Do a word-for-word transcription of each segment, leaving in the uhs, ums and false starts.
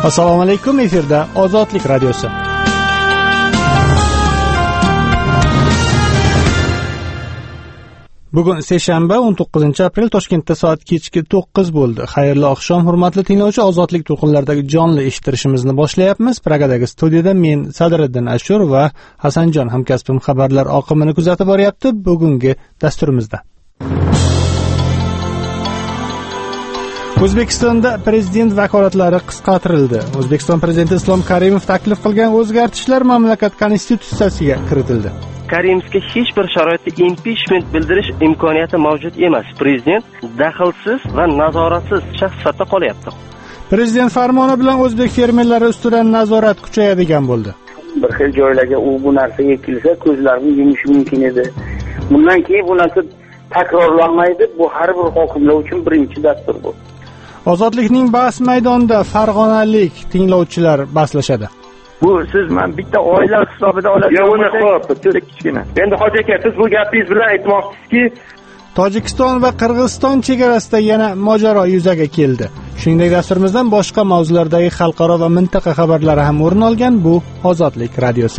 Assalomu alaykum, efirda Ozodlik radiosi. Bugun seshanba, o'n to'qqizinchi aprel, Toshkentda soat kechki to'qqiz bo'ldi. Xayrli oqshom, hurmatli tinglovchi. Ozodlik to'lqinlaridagi jonli eshittirishimizni boshlayapmiz. Pragadagi studiyada men Sadriddin Ashur va Hasanjon hamkasbim xabarlar oqimini kuzatib boryapti. Bugungi dasturimizda O'zbekistonda prezident vakolatlari qisqartirildi. O'zbekiston prezidenti Islom Karimov taklif qilgan o'zgartishlar mamlakat konstitutsiyasiga kiritildi. Karimovga hech bir sharoitda impichment bildirish imkoniyati mavjud emas. Prezident daxlsiz va nazoratsiz shaxs sifatida qolyapti. Prezident farmoni bilan o'zbek fermerlari ustidan nazorat kuchayadigan bo'ldi. Bir xil joylarga u bu narsaga kelsa, ko'zlarini yumishi mumkin edi. Bundan keyin bu narsa takrorlanmaydi. Bu har bir hokimlar uchun birinchi dastur bu. Ozodlikning bahs maydonida farg'onalik tinglovchilar baslashadi. Bu siz men bitta oila hisobida olasiz. Yo'q, uni xo'p, kichkina. Endi hoji aka, siz bu gapingiz bilan aytmoqchisiz-ki, Tojikiston va Qirg'iziston chegarasida yana mojaro yuzaga keldi. Shuningdek, dasturimizdan boshqa mavzulardagi xalqaro va mintaqa xabarlari ham o'rin olgan. Bu Ozodlik radiosi.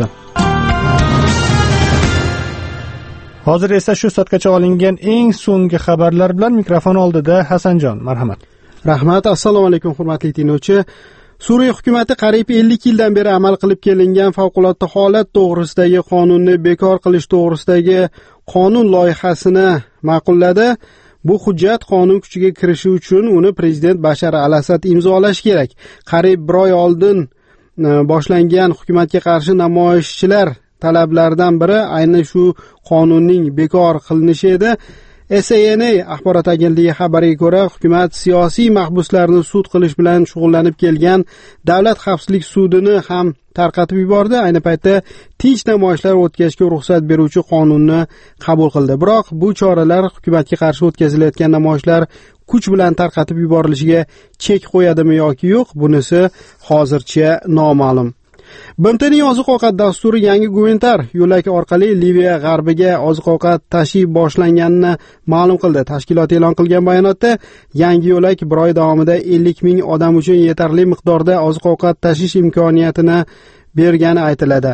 Hozir esa shu soatgacha olingan eng so'nggi xabarlar bilan mikrofon oldida Hasanjon, marhamat. Rahmat, assalomu alaykum hurmatli tinglovchi. Suriya hukumatı qariyb ellik yildan beri amal qilib kelingan favqulodda holat to'g'risidagi qonunni bekor qilish to'g'risidagi qonun loyihasini ma'qulladi. Bu hujjat qonun kuchiga kirishi uchun uni prezident Bashar al-Asad imzolashi kerak. Qariyb bir oy oldin boshlangan hukumatga qarshi namoyishchilar talablaridan biri aynan shu qonunning bekor qilinishi edi. S A N A axborot agentligi xabariga ko'ra, hukumat siyosiy mahbuslarni sud qilish bilan shug'ullanib kelgan davlat xavfsizlik sudini ham tarqatib yubordi. Ayni paytda tinch namoyishlar o'tkazishga ruxsat beruvchi qonunni qabul qildi. Biroq bu choralar hukumatga qarshi o'tkazilayotgan namoyishlar kuch bilan tarqatib yuborilishiga chek qo'yadimi yoki yo'q, bunisi hozircha noma'lum. B M Tning oziq-ovqat dasturi yangi gumanitar yo'lak orqali Liviya g'arbiga oziq-ovqat tashiy boshlanganini ma'lum qildi. Tashkilot e'lon qilgan bayonotda yangi yo'lak bir oy davomida ellik ming odam uchun yetarli miqdorda oziq-ovqat tashish imkoniyatini bergani aytiladi.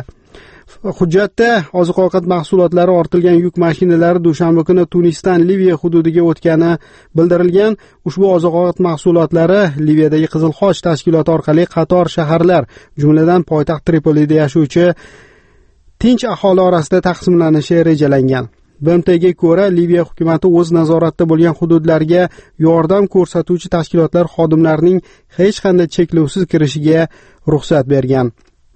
Hujjatda oziq-ovqat mahsulotlari ortilgan yuk mashinalari dushanba kuni Tunisdan Liviya hududiga o'tgani bildirilgan. Ushbu oziq-ovqat mahsulotlari Liviyadagi Qizil Xoch tashkiloti orqali qator shaharlar, jumladan poytaxt Tripolida yashovchi tinch aholi orasida taqsimlanishi rejalangan. B M Tga ko'ra, Liviya hukumatı o'z nazoratida bo'lgan hududlarga yordam ko'rsatuvchi tashkilotlar xodimlarining hech qanday cheklovsiz kirishiga ruxsat bergan.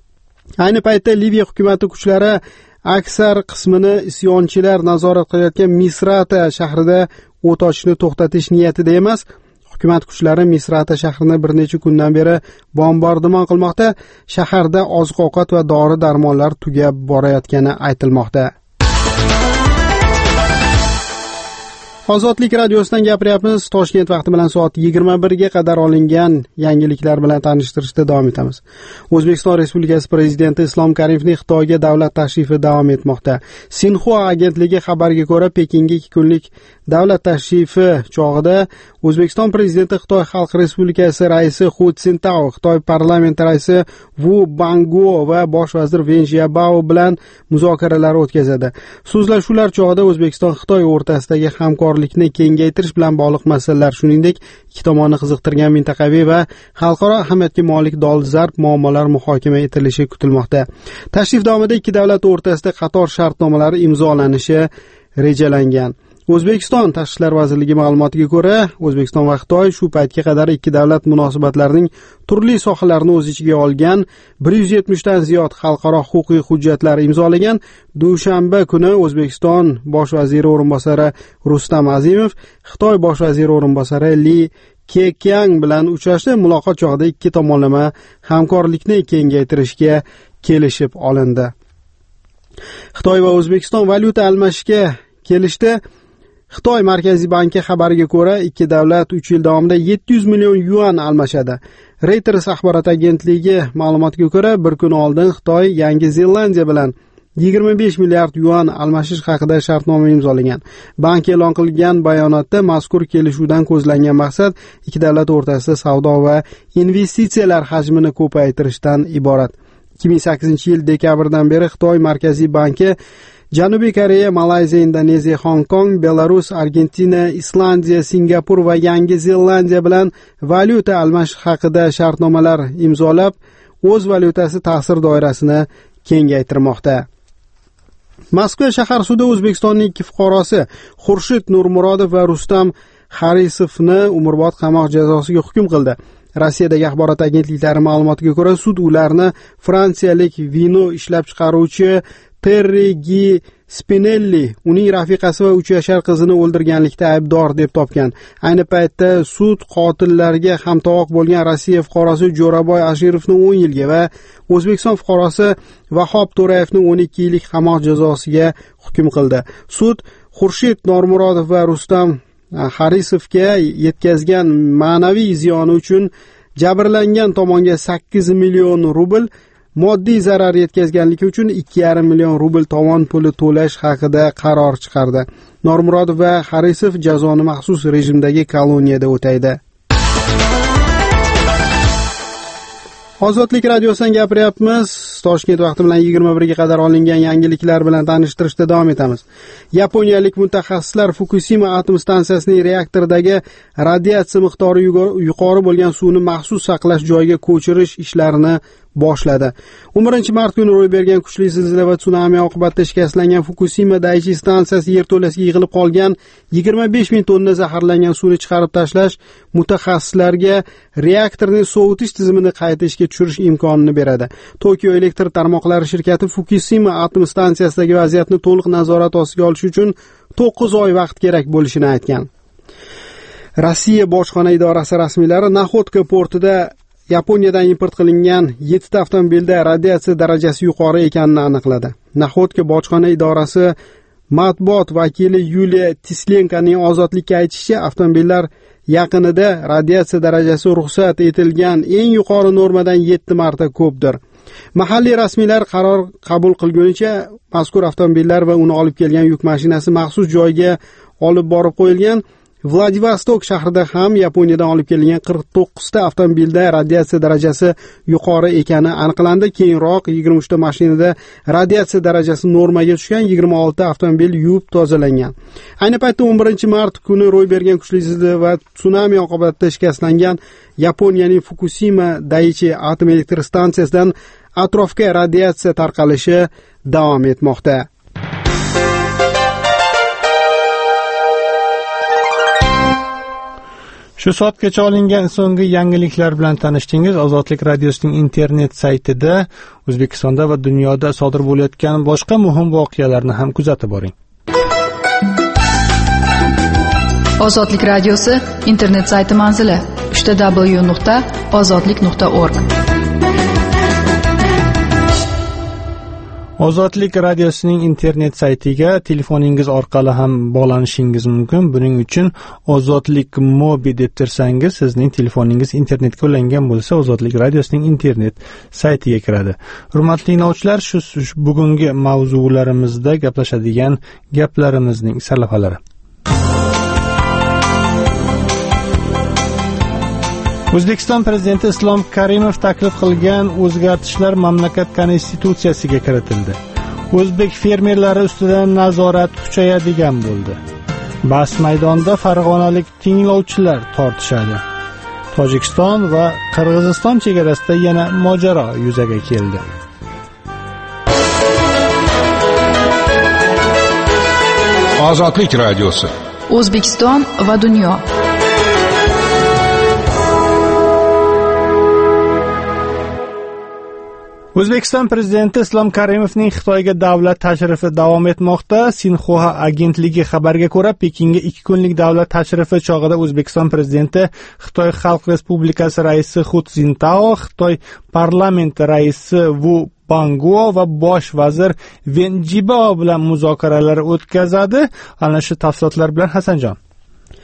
Ayni paytda Liviya hukumatı kuchlari aksar qismini isyonchilar nazorat qilayotgan Misrata shahrida o't ochishni to'xtatish niyatida emas. Hukumat kuchlari Misrata shahrini bir necha kundan beri bombardimon qilmoqda. Shaharda oziq-ovqat va dori-darmonlar tugab borayotgani aytilmoqda. Ozodlik radiosidan gapiryapmiz. Toshkent vaqti bilan soat yigirma birga qadar olingan yangiliklar bilan tanishtirishda davom etamiz. O'zbekiston Respublikasi prezidenti Islom Karimovning Xitoyga davlat tashrifi davom etmoqda. Sinxua agentligi xabariga ko'ra, Pekinga ikki kunlik davlat tashrifi chog'ida O'zbekiston prezidenti Xitoy Xalq Respublikasi raisi Hu Jintao, Xitoy parlamenti raisi Wu Bangguo va bosh vazir Wen Jiabao bilan muzokaralar o'tkazadi. So'zlashuvlar chog'ida O'zbekiston Xitoy o'rtasidagi hamkorlikni kengaytirish bilan bog'liq masalalar, shuningdek, ikki tomonni qiziqtirgan mintaqaviy va xalqaro ahamiyatga molik dolzarb muammolar muhokama etilishi kutilmoqda. Tashrif davomida ikki davlat o'rtasida qator shartnomalar imzolanishi rejalangan. O'zbekiston Tashqi ishlar vazirligi ma'lumotiga ko'ra, O'zbekiston va Xitoy shu paytga qadar ikki davlat munosabatlarining turli sohalarini o'z ichiga olgan bir yuz yetmish dan ziyod xalqaro huquqiy hujjatlar imzolagan. Dushanba kuni O'zbekiston bosh vaziri o'rinbosari Rustam Azimov Xitoy bosh vaziri o'rinbosari Li Keqiang bilan uchrashdi. Muloqot chog'ida ikki tomonlama hamkorlikni kengaytirishga kelishib olindi. Xitoy va O'zbekiston valyuta almashishga kelishdi. Xitoy Markaziy banki xabariga ko'ra, ikki davlat uch yil davomida yetti yuz million yuan almashadi. Reuters axborot agentligi ma'lumotiga ko'ra, bir kun oldin Xitoy Yangi Zelandiya bilan yigirma besh milliard yuan almashish haqida shartnoma imzolagan. Bank e'lon qilgan bayonotda mazkur kelishuvdan ko'zlangan maqsad ikki davlat o'rtasida savdo va investitsiyalar hajmini ko'paytirishdan iborat. ikki ming sakkizinchi yil dekabrdan beri Xitoy Markaziy banki Janubiy Koreya, Malayziya, Indoneziya, Hong Kong, Belarus, Argentina, Islandiya, Singapur va Yangi Zelandiya bilan valyuta almashish haqida shartnomalar imzolab, o'z valyutasi ta'sir doirasini kengaytirmoqda. Moskva shahar sudi O'zbekistonning ikki fuqarosi Xurshid Nurmurodov va Rustam Harisovni umrbod qamoq jazosiga hukm qildi. Rossiyadagi axborot agentliklari ma'lumotiga ko'ra, sud ularni fransiyalik vino ishlab chiqaruvchi Terri Gi Spinelli, uning rafiqasi va uch yashar qizini o'ldirganlikda aybdor deb topgan. Ayni paytda sud qotillarga hamtovoq bo'lgan Rossiya fuqarosi Jo'raboy Ashirovni o'n yilga va O'zbekiston fuqarosi Vahob To'rayevni o'n ikki yillik qamoq jazosiga hukm qildi. Sud Xurshid Nurmurodov va Rustam Harisovga yetkazgan ma'naviy ziyoni uchun jabrlangan tomonga sakkiz million rubl, moddiy zarar yetkazganligi uchun ikki yarim million rubl tovon puli to'lash haqida qaror chiqardi. Nurmurodov va Harisov jazoni maxsus rejimdagi koloniyada o'taydi. Ozodlik radiosidan gapiryapmiz. Toshkent vaqti bilan yigirma birga qadar olingan yangiliklar bilan tanishtirishda davom etamiz. Yaponiyalik mutaxassislar Fukushima atom stansiyasining reaktoridagi radiatsiya miqdori yuqori bo'lgan suvni maxsus saqlash joyiga ko'chirish ishlarini boshladi. o'n birinchi mart kuni ro'y bergan kuchli zilzila va tsunami oqibatida shikastlangan Fukushima Daiichi stansiyasi yerto'lasiga yig'ilib qolgan yigirma besh ming tonna zaharlangan suvni chiqarib tashlash mutaxassislarga reaktorning sovutish tizimini qayta ishga tushirish imkonini beradi. Tokio elektr tarmoqlari shirkati Fukushima atom stansiyasidagi vaziyatni to'liq nazorat ostiga olish uchun to'qqiz oy vaqt kerak bo'lishini aytgan. Rossiya bojxona idorasi rasmiylari Naxodka portida Yaponiyadan import qilingan yettita avtomobilda radiatsiya darajasi yuqori ekanini aniqladi. Naxodka bojxona idorasi matbuot vakili Yuliya Tislenkoning ozodlikka aytishicha, avtomobillar yaqinida radiatsiya darajasi ruxsat etilgan eng yuqori normadan yetti marta ko'pdir. Mahalliy rasmiylar qaror qabul qilgunicha mazkur avtomobillar va uni olib kelgan yuk mashinasi maxsus joyga olib borib qo'yilgan. Vladivostok shahrida ham Yaponiyadan olib kelingan qirq to'qqizta avtomobilda radiatsiya darajasi yuqori ekani aniqlandi. Keyinroq yigirma uchta mashinada radiatsiya darajasi normaga tushgan, yigirma olti avtomobil yuvib tozalangan. Ayni paytda o'n birinchi mart kuni ro'y bergan kuchli zilzila va tsunami oqibatida shikastlangan Yaponiyaning Fukushima Daiichi atom elektr stansiyasidan atrofga radiatsiya tarqalishi davom etmoqda. Shu soatgacha olingan so'nggi yangiliklar bilan tanishdingiz. Ozodlik radiosining internet saytida O'zbekistonda va dunyoda sodir bo'layotgan boshqa muhim voqealarni ham kuzatib boring. Ozodlik radiosi internet sayti manzili w w w nuqta ozodlik nuqta org. Ozodlik radiosining internet saytiga telefoningiz orqali ham bog'lanishingiz mumkin. Buning uchun Ozodlik Mobi deb tirsangiz, sizning telefoningiz internetga ulangan bo'lsa, Ozodlik radiosining internet saytiga kiradi. Hurmatli tinglovchilar, shu bugungi mavzularimizda gaplashadigan gaplarimizning sarlavhalari. O'zbekiston prezidenti Islom Karimov taklif qilgan o'zgartishlar mamlakat konstitutsiyasiga kiritildi. O'zbek fermerlari ustidan nazorat kuchayadigan bo'ldi. Bas maydonida farg'onalik tinglovchilar tortishadi. Tojikiston va Qirg'iziston chegarasida yana mojaro yuzaga keldi. Ozodlik radiosi. O'zbekiston va dunyo. O'zbekiston prezidenti Islom Karimovning Xitoyga davlat tashrifi davom etmoqda. Sinxua agentligi xabariga ko'ra, Pekinga ikki kunlik davlat tashrifi chog'ida O'zbekiston prezidenti Xitoy Xalq Respublikasi raisi Hu Jintao, Xitoy parlamenti raisi Wu Banguo va bosh vazir Wen Jiabao bilan muzokaralar o'tkazadi. Ana shu tafsilotlar bilan Hasanjon.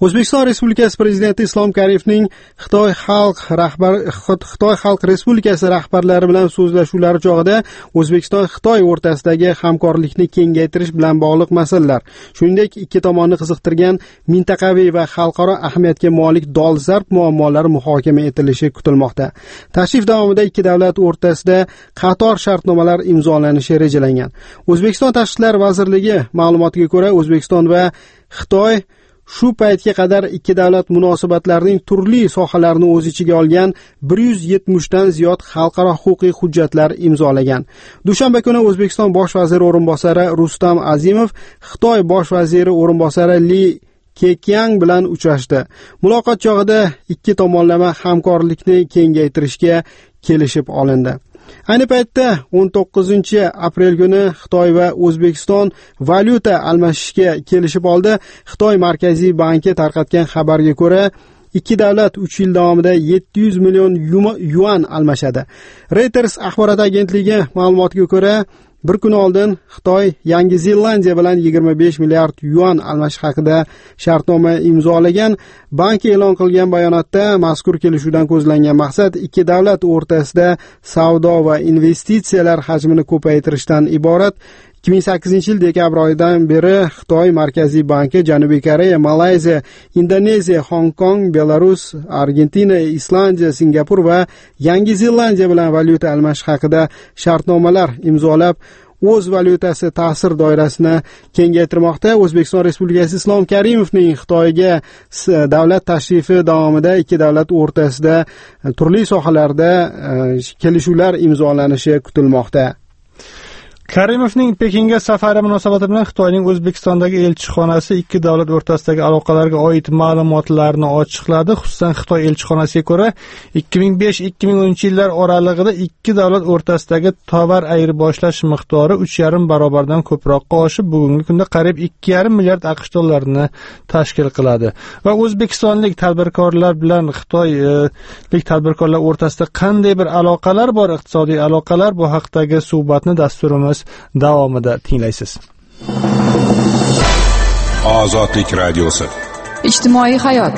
O'zbekiston Respublikasi Prezidenti Islom Karimovning Xitoy Xalq rahbar Xitoy Xalq Respublikasi rahbarlari bilan so'zlashuvlari chog'ida O'zbekiston Xitoy o'rtasidagi hamkorlikni kengaytirish bilan bog'liq masalalar, shuningdek ikki tomonni qiziqtirgan mintaqaviy va xalqaro ahamiyatga molik dolzarb muammolar muhokama etilishi kutilmoqda. Tashrif davomida ikki davlat o'rtasida qator shartnomalar imzolanishi rejalangan. O'zbekiston Tashqi ishlar vazirligi ma'lumotiga ko'ra, O'zbekiston va Xitoy shu paytga qadar ikki davlat munosabatlarining turli sohalarini o'z ichiga olgan bir yuz yetmish dan ziyod xalqaro huquqiy hujjatlar imzolagan. Dushanba kuni O'zbekiston bosh vaziri o'rinbosari Rustam Azimov Xitoy bosh vaziri o'rinbosari Li Keqiang bilan uchrashdi. Muloqot chog'ida ikki tomonlama hamkorlikni kengaytirishga kelishib olindi. Ayni paytda o'n to'qqizinchi aprel kuni Xitoy va O'zbekiston valyuta almashishga kelishib oldi. Xitoy Markaziy banki tarqatgan xabarga ko'ra, ikki davlat uch yil davomida yetti yuz million yuan almashadi. Reuters axborot agentligi ma'lumotiga ko'ra, bir kun oldin Xitoy Yangi Zelandiya bilan yigirma besh milliard yuan almashish haqida shartnoma imzolagan. Bank e'lon qilgan bayonotda mazkur kelishuvdan ko'zlangan maqsad ikki davlat o'rtasida savdo va investitsiyalar hajmini ko'paytirishdan iborat. ikki ming sakkizinchi yil dekabr oyidan beri Xitoy Markaziy banki Janubiy Koreya, Malayziya, Indoneziya, Hong Kong, Belarus, Argentina, Islandiya, Singapur va Yangi Zelandiya bilan valyuta almashish haqida shartnomalar imzolab, o'z valyutasi ta'sir doirasini kengaytirmoqda. O'zbekiston Respublikasi Islom Karimovning Xitoyga davlat tashrifi davomida ikki davlat o'rtasida turli sohalarda kelishuvlar imzolanishi kutilmoqda. Karimovning Pekinga safari munosabati bilan Xitoyning O'zbekistondagi elchixonasi ikki davlat o'rtasidagi aloqalarga oid ma'lumotlarni ochiqladi. Xususan, Xitoy elchixonasiga ko'ra, ikki ming besh ikki ming o'ninchi yillar oralig'ida ikki davlat o'rtasidagi tovar ayirboshlash miqdori uch yarim barobardan ko'proqqa oshib, bugungi kunda qariyb ikki yarim milliard AQSh dollarini tashkil qiladi. Va o'zbekistonlik tadbirkorlar bilan xitoylik tadbirkorlar o'rtasida qanday bir aloqalar bor, iqtisodiy aloqalar, bu haqdagi suhbatni dasturimiz davomida tinglaysiz. Ozodlik radiosi. Ijtimoiy hayot.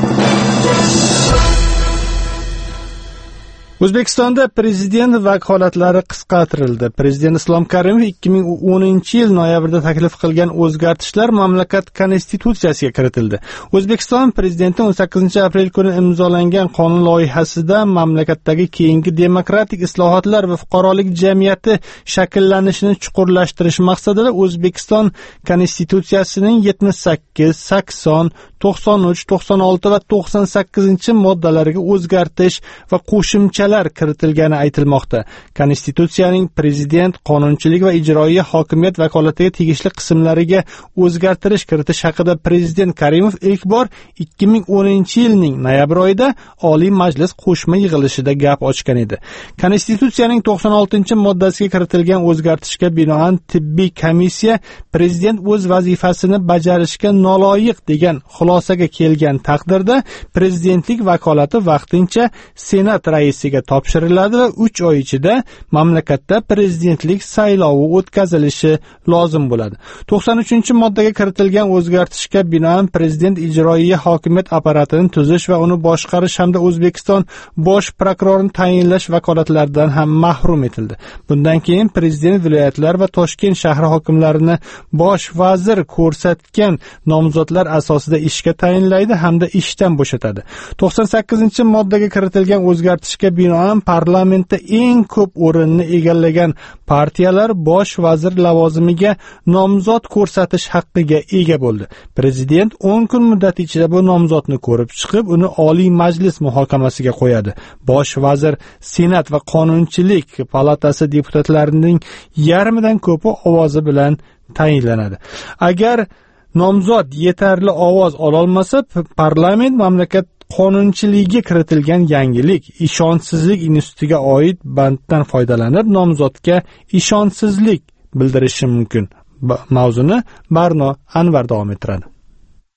O'zbekistonda prezident vakolatlari qisqartirildi. Prezident Islom Karimov ikki ming o'ninchi yil noyabrda taklif qilgan o'zgartishlar mamlakat konstitutsiyasiga kiritildi. O'zbekiston prezidenti o'n sakkizinchi aprel kuni imzolangan qonun loyihasida mamlakatdagi keyingi demokratik islohotlar va fuqarolik jamiyati shakllanishini chuqurlashtirish maqsadida O'zbekiston konstitutsiyasining yetmish sakkiz, sakson, to'qson uch, to'qson olti va to'qson sakkizinchi moddalariga o'zgartish va qo'shimchalar kiritilgani aytilmoqda. Konstitutsiyaning prezident, qonunchilik va ijroiya hokimiyat vakolatiga tegishli qismlariga o'zgartirish kiritish haqida prezident Karimov ilk bor ikki ming o'ninchi yilning noyabr oyida Oliy Majlis qo'shma yig'ilishida gap ochgan edi. Konstitutsiyaning to'qson oltinchi moddasiga kiritilgan o'zgartishga binoan tibbiy komissiya prezident o'z vazifasini bajarishga noloyiq degan xulosaga kelgan taqdirda prezidentlik vakolati vaqtincha Senat raisiga topshiriladi va uch oy ichida mamlakatda prezidentlik saylovi o'tkazilishi lozim bo'ladi. to'qson uchinchi moddaga kiritilgan o'zgartishga binoan prezident ijroiya hokimiyat apparatini tuzish va uni boshqarish hamda O'zbekiston bosh prokurorini tayinlash vakolatlaridan ham mahrum etildi. Bundan keyin prezident viloyatlar va Toshkent shahri hokimlarini bosh vazir ko'rsatgan nomzodlar asosida ishga tayinlaydi hamda ishdan bo'shatadi. to'qson sakkizinchi moddaga kiritilgan o'zgartishga binoan parlamentda eng ko'p o'rinni egallagan partiyalar bosh vazir lavozimiga nomzod ko'rsatish haqqiga ega bo'ldi. Prezident o'n kun muddat ichida bu nomzodni ko'rib chiqib, uni Oliy Majlis muhokamasiga qo'yadi. Bosh vazir Senat va Qonunchilik palatasi deputatlarining yarmidan ko'pi ovozi bilan tayinlanadi. Agar nomzod yetarli ovoz ololmasa, parlament mamlakat qonunchiligiga kiritilgan yangilik ishonchsizlik institutiga oid banddan foydalanib nomzodga ishonchsizlik bildirishi mumkin. Mavzuni Barno Anvar davom ettiradi.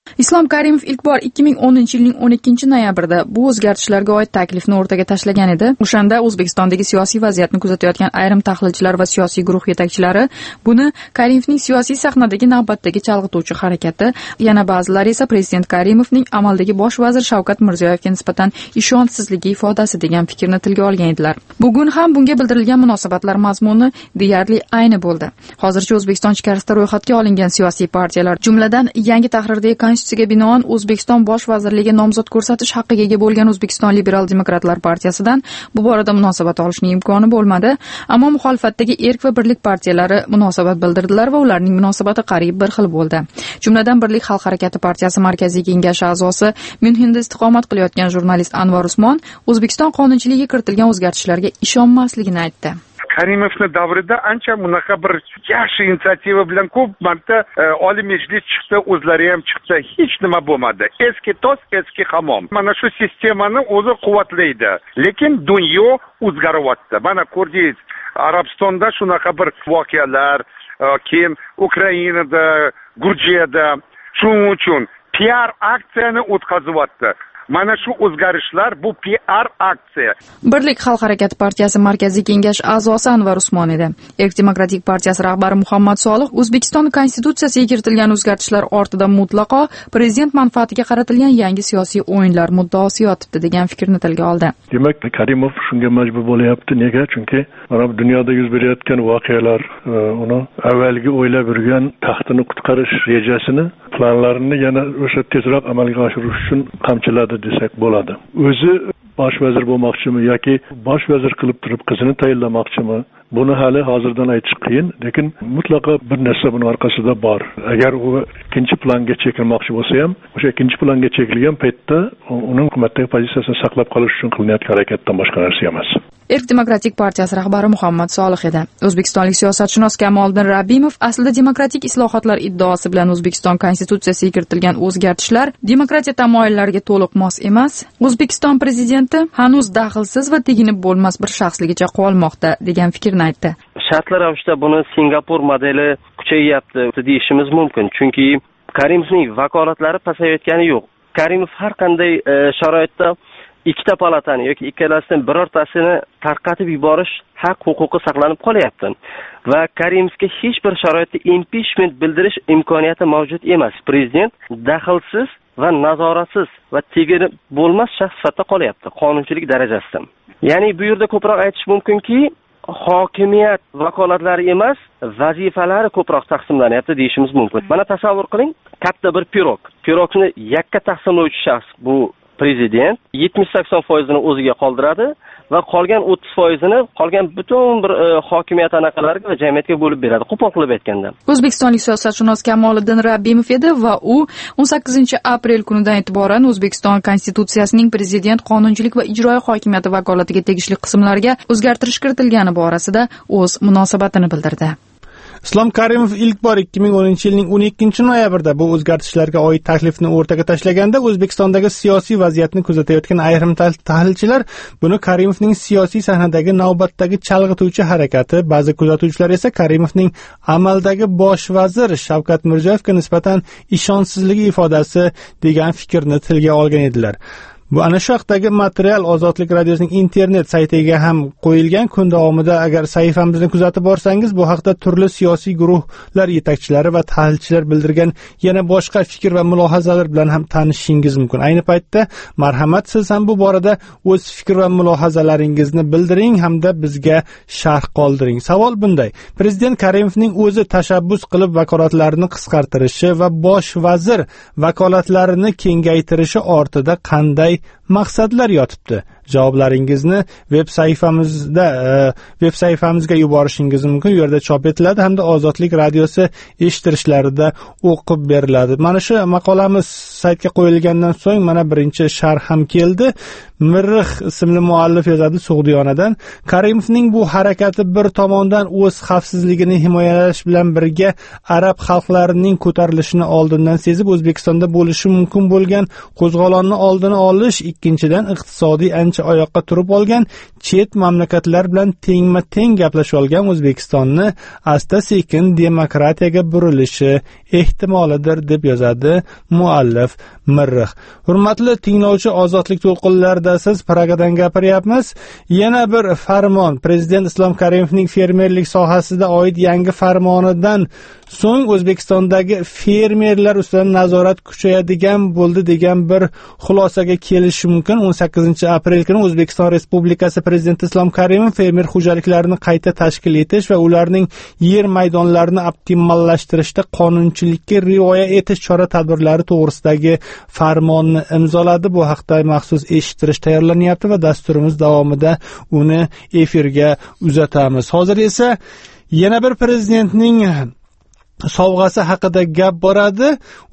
Islom Karimov ilk bor ikki ming o'ninchi yilning o'n ikkinchi noyabrida bu o'zgartishlarga oid taklifni o'rtaga tashlagan edi. O'shanda O'zbekistondagi siyosiy vaziyatni kuzatayotgan ayrim tahlilchilar va siyosiy guruh yetakchilari buni Karimovning siyosiy sahnadagi navbatdagi chalg'ituvchi harakati, yana ba'zilari esa prezident Karimovning amaldagi bosh vazir Shavkat Mirziyoyevga nisbatan ishonchsizligi ifodasi degan fikrni tilga olgan edilar. Bugun ham bunga bildirilgan munosabatlar mazmuni deyarli ayni bo'ldi. Hozircha O'zbekiston ichkarisida ro'yxatga olingan siyosiy partiyalar, jumladan yangi tahrirdagi Konstitutsiyaga binoan O'zbekiston bosh vazirligiga nomzod ko'rsatish haqqiga ega bo'lgan O'zbekiston Liberal Demokratlar partiyasidan bu borada munosabat olishning imkoni bo'lmadi, ammo muxolifatdagi Erk va Birlik partiyalari munosabat bildirdilar va ularning munosabati qariyb bir xil bo'ldi. Jumladan Birlik xalq harakati partiyasi markaziy kengashi a'zosi, Myunxenda istiqomat qilayotgan jurnalist Anvar Usmon O'zbekiston qonunchiligiga kiritilgan o'zgartishlarga ishonmasligini aytdi. Karimovning davrida ancha bunaqa bir yaxshi inisiativa bilan ko'p marta e, Oliy Majlis chiqdi, o'zlari ham chiqdi, hech nima bo'lmadi. Eski tos, eski hamon. Mana shu sistemani o'zi quvvatlaydi. Lekin dunyo o'zgaryapti. Mana ko'rdingiz, Arabistonda shunaqa bir voqealar, e, keyin Ukrainada, Gruziyada, shuning uchun P R aksiyani o'tkazyapti. Mana shu o'zgarishlar bu P R aksiya. Birlik xalq harakati partiyasi markaziy kengash a'zosi Anvar Usmon edi. Erk demokratik partiyasi rahbari Muhammad Solih O'zbekiston konstitutsiyasiga kiritilgan o'zgartishlar ortida mutlaqo prezident manfaatiga qaratilgan yangi siyosiy o'yinlar muddaosi yotibdi degan fikrni tilga oldi. Demak, Karimov shunga majbur bo'lyapti. Nega? Chunki mana dunyoda yuz berayotgan voqealar uni avvalgi o'ylab yurgan taxtini qutqarish rejasini, planlarini yana o'sha tezroq amalga oshirish uchun qamchiladi desak bo'ladi. O'zi bosh vazir bo'lmoqchimi yoki bosh vazir qilib turib qizini tayinlamoqchimi? Buni hali hozirdan aytish qiyin, lekin mutlaqo bir narsa buning orqasida bor. Agar u ikkinchi planga chekilmoqchi bo'lsa ham, o'sha ikkinchi planga chekilgan paytda uning hukumatdagi pozitsiyasini saqlab qolish uchun qilinayotgan harakatdan boshqa narsa emas. Erk demokratik partiyasi rahbari Muhammad Solih edi. O'zbekistonlik siyosatshunos Kamoliddin Rabbimov aslida demokratik islohotlar iddaosi bilan O'zbekiston konstitutsiyasiga kiritilgan o'zgartishlar demokratiya tamoyillariga to'liq mos emas. O'zbekiston prezidenti hanuz daxlsiz va teginib bo'lmas bir shaxsligicha qolmoqda degan fikrni aytdi. Shartli ravishda buni Singapur modeli kuchayyapti deyishimiz mumkin, chunki Karimovning vakolatlari pasayayotgani yo'q. Karimov har qanday e, sharoitda ikkita palatani yoki ikkalasidan birortasini tarqatib yuborish haq huquqi saqlanib qolyapti va Karimovga hech bir sharoitda impichment bildirish imkoniyati mavjud emas. Prezident daxlsiz va nazoratsiz va teginib bo'lmas shaxs sifatida qolyapti qonunchilik darajasida. Ya'ni bu yerda ko'proq aytish mumkinki, hokimiyat vakolatlari emas, vazifalari ko'proq taqsimlanyapti deyishimiz mumkin. Mana tasavvur qiling, katta bir pirog. Pirogni yakka taqsimlovchi shaxs bu prezident yetmish sakson foizini o'ziga qoldiradi va qolgan o'ttiz foizini qolgan butun bir e, hokimiyat anaqalariga va jamiyatga bo'lib beradi, qo'pol qilib aytganda. O'zbekistonlik siyosatshunos Kamoliddin Rabbimov edi va u o'n sakkizinchi aprel kunidan e'tiboran O'zbekiston konstitutsiyasining prezident qonunchilik va ijroiya hokimiyati vakolatiga tegishli qismlariga o'zgartirish kiritilgani borasida o'z munosabatini bildirdi. Islom Karimov ilk bor ikki ming o'ninchi yilning o'n ikkinchi noyabrida bu o'zgartishlarga oid taklifni o'rtaga tashlaganda O'zbekistondagi siyosiy vaziyatni kuzatayotgan ayrim tahlilchilar buni Karimovning siyosiy sahnadagi navbatdagi chalg'ituvchi harakati, ba'zi kuzatuvchilar esa Karimovning amaldagi bosh vazir Shavkat Mirziyoyevga nisbatan ishonchsizligi ifodasi degan fikrni tilga olgan edilar. Bu ana shu haqdagi material Ozodlik radiosining internet saytiga ham qo'yilgan. Kun davomida agar sahifamizni kuzatib borsangiz, bu haqda turli siyosiy guruhlar yetakchilari va tahlilchilar bildirgan yana boshqa fikr va mulohazalar bilan ham tanishishingiz mumkin. Ayni paytda marhamat, siz ham bu borada o'z fikr va mulohazalaringizni bildiring hamda bizga sharh qoldiring. Savol bunday: Prezident Karimovning o'zi tashabbus qilib vakolatlarini qisqartirishi va bosh vazir vakolatlarini kengaytirishi ortida qanday maqsadlar yotibdi? Javoblaringizni veb sayfamizda veb sayfamizga yuborishingiz mumkin. U yerda chop etiladi hamda Ozodlik radiosi eshittirishlarida o'qib beriladi. Mana shu maqolamiz saytga qo'yilgandan so'ng mana birinchi sharh ham keldi. Mirrix ismli muallif yozadi Sug'diyonadan: Karimovning bu harakati bir tomondan o'z xavfsizligini himoyalash bilan birga arab xalqlarining ko'tarilishini oldindan sezib O'zbekistonda bo'lishi mumkin bo'lgan qo'zg'olonni oldini olish, ikkinchidan iqtisodiy ancha oyoqqa turib olgan, chet mamlakatlar bilan tengma-teng gaplashib olgan O'zbekistonni asta-sekin demokratiyaga burilishi ehtimolidir deb yozadi muallif Mirrix. Hurmatli tinglovchi, ozodlik to'lqinlarida siz Pragadan gapiryapmiz. Yana bir farmon, Prezident Islom Karimovning fermerlik sohasida oid yangi farmonidan so'ng O'zbekistondagi fermerlar ustidan nazorat kuchayadigan bo'ldi degan bir xulosaga kelishi mumkin. o'n sakkizinchi aprel kuni O'zbekiston Respublikasi Prezidenti Islom Karimov fermer xo'jaliklarini qayta tashkil etish va ularning yer maydonlarini optimallashtirishda qonunchilikka rioya etish chora-tadbirlari to'g'risidagi farmonni imzoladi. Bu haqda maxsus eshittirish tayyorlanyapti va dasturimiz davomida uni efirga uzatamiz. Hozir esa yana bir prezidentning sovg'asi haqida gap boradi.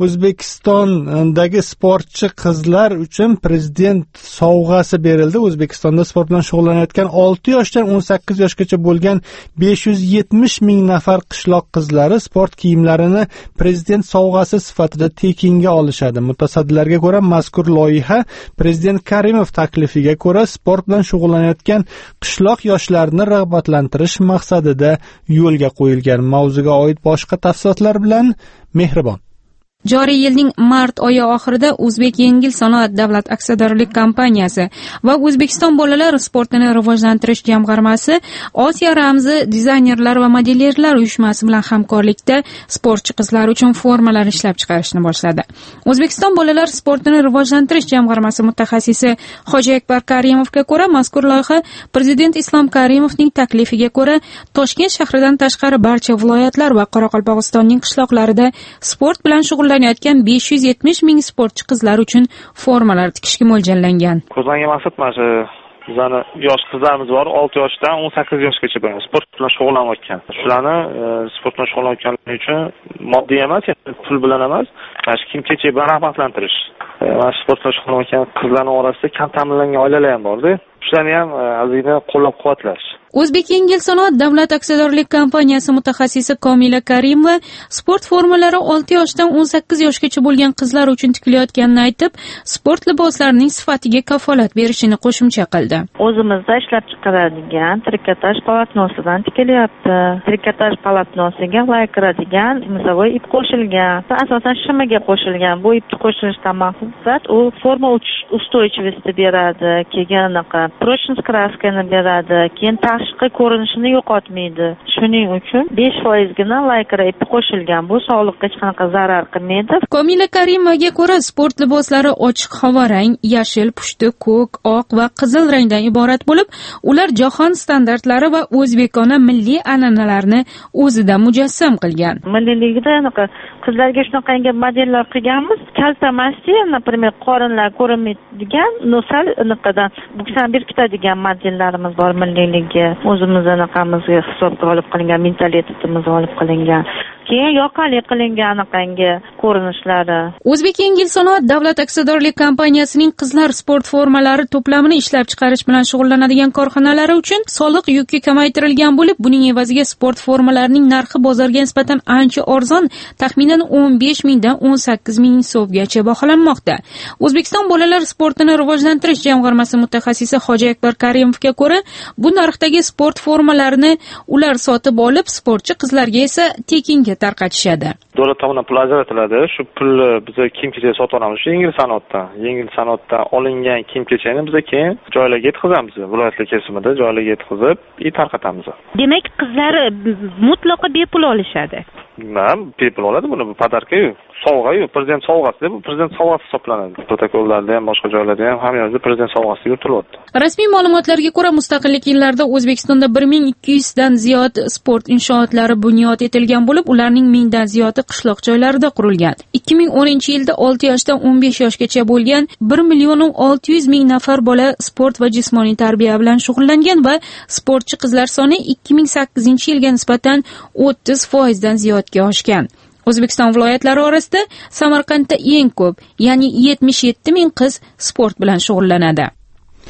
O'zbekistondagi sportchi qizlar uchun prezident sovg'asi berildi. O'zbekistonda sport bilan shug'ullanayotgan olti yoshdan o'n sakkiz yoshgacha bo'lgan besh yuz yetmish ming nafar qishloq qizlari sport kiyimlarini prezident sovg'asi sifatida tekinga olishadi. Mutasaddilarga ko'ra, mazkur loyiha Prezident Karimov taklifiga ko'ra sport bilan shug'ullanayotgan qishloq yoshlarini rag'batlantirish maqsadida yo'lga qo'yilgan. Mavzuga oid boshqa tafsilotlar bilan Mehribon. Joriy yilning mart oyi oxirida O'zbek yengil sanoat davlat aksiyadorlik kompaniyasi va O'zbekiston bolalar sportini rivojlantirish jamg'armasi Osiyo ramzi dizaynerlar va modellerlar uyushmasi bilan hamkorlikda sportchi qizlar uchun formalar ishlab chiqarishni boshladi. O'zbekiston bolalar sportini rivojlantirish jamg'armasi mutaxassisi Hoji Akbar Karimovga ko'ra, mazkur loyiha Prezident Islom Karimovning taklifiga ko'ra Toshkent shahridan tashqari barcha viloyatlar va Qoraqalpog'istonning qishloqlarida sport bilan shug'ullanayotgan besh yuz yetmish ming sportchi qizlar uchun formalar tikishga mo'ljallangan. Ko'zlangan maqsad mana shu bizani yosh qizlarimiz bor, olti yoshdan o'n sakkiz yoshgacha bo'lgan sport bilan shug'ullanayotgan. Shularni sport bilan shug'ullanayotganligi uchun moddiy emas, pul bilan emas, mana shu kiyim-kechak bilan rag'batlantrish. Mana shu sport bilan shug'ullanayotgan qizlarning orasida kam ta'minlangan oilalar ham bor-da. Shularni ham azizda qo'llab-quvvatlash. O'zbek yengil sanoat davlat aksiyadorlik kompaniyasi mutaxassisi Komila Karimova sport formalari olti yoshdan o'n sakkiz yoshgacha bo'lgan qizlar uchun tikilayotganini aytib, sport liboslarining sifatiga kafolat berishini qo'shimcha qildi. O'zimizda ishlab chiqaradigan trikotaj polotnosidan tikilyapti. Trikotaj polotnosiga laykra degan kimsavoy ip qo'shilgan. Asosan shimiga qo'shilgan. Bu ipni qo'shilishdan maqsad u forma ustойчивости beradi, keyin anaqa прочность краскani beradi, keyin tashqi ko'rinishini yo'qotmaydi. Shuning uchun besh foizgina laykra ipi qo'shilgan. Bu sog'liqqa hech qanaqa zarar qilmaydi. Komila Karimovaga ko'ra, sport liboslari ochiq havo rang, yashil, pushti, ko'k, oq va qizil rangdan iborat bo'lib, ular jahon standartlari va o'zbekona milliy an'analarni o'zida mujassam qilgan. Milliyligida anaqa qizlarga shunaqangi modellar qilganmiz. Kaltamasdi, например, qorinlar ko'rinmaydigan, nosal anaqadan buksan bir ketadigan modellarimiz bor milliyligi. O'zimiz anaqamizga hisobga olib qilingan, mentalitetimizni olib qilingan. Keyin yoqali qilingan anaqangi ko'rinishlari. O'zbek yengil sanoat davlat aksiyadorlik kompaniyasining qizlar sport formalari to'plamini ishlab chiqarish bilan shug'ullanadigan korxonalari uchun soliq yuki kamaytirilgan bo'lib, buning evaziga sport formalarining narxi bozorga nisbatan ancha arzon, taxminan o'n besh mingdan o'n sakkiz ming so'mgacha baholanmoqda. O'zbekiston bolalar sportini rivojlantirish jamg'armasi mutaxassisi Hoji Akbar Karimovga ko'ra, bu narxdagi sport formalarini ular sotib olib, sportchi qizlarga esa tekinga tarqatishadi. Davlat tomonidan pul ajratiladi. Shu pulni biz kiyim-kechak sotib olamiz. Shu yengil sanoatdan, yengil sanoatdan olingan kiyim-kechakni biz keyin joylarga yetkazamiz. Viloyatlar kesimida joylarga yetkazib, i tarqatamiz. Demak, qizlar mutlaqo bepul olishadi. Nima, bepul oladi buni, bu podarka-yu. Sovg'a-yu, prezident sovg'asi deb, prezident sovg'asi hisoblanadi. Protokollarda ham, boshqa joylarda ham hamma yerda prezident sovg'asi yuritilyapti. Rasmiy ma'lumotlarga ko'ra, mustaqillik yillarida O'zbekistonda bir ming ikki yuz dan ziyod sport inshootlari bunyod etilgan bo'lib, ularning mingdan ziyodi qishloq joylarida qurilgan. ikki ming o'ninchi yilda olti yoshdan o'n besh yoshgacha bo'lgan bir million olti yuz ming nafar bola sport va jismoniy tarbiya bilan shug'ullangan va sportchi qizlar soni ikki ming sakkizinchi yilga nisbatan o'ttiz foizdan ziyodga oshgan. O'zbekiston viloyatlari orasida Samarqandda eng ko'p, ya'ni yetmish yetti ming qiz sport bilan shug'ullanadi.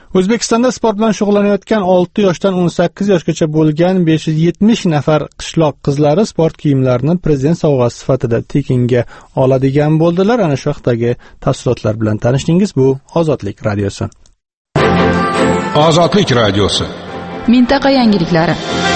O'zbekistonda sport bilan shug'ullanayotgan olti yoshdan o'n sakkiz yoshgacha bo'lgan besh yuz yetmish nafar qishloq qizlari sport kiyimlarini prezident sovg'asi sifatida tekinga oladigan bo'ldilar. Ana shu haqdagi tafsilotlar bilan tanishdingiz. Bu Ozodlik radiosi. Ozodlik radiosi. Mintaqa yangiliklari.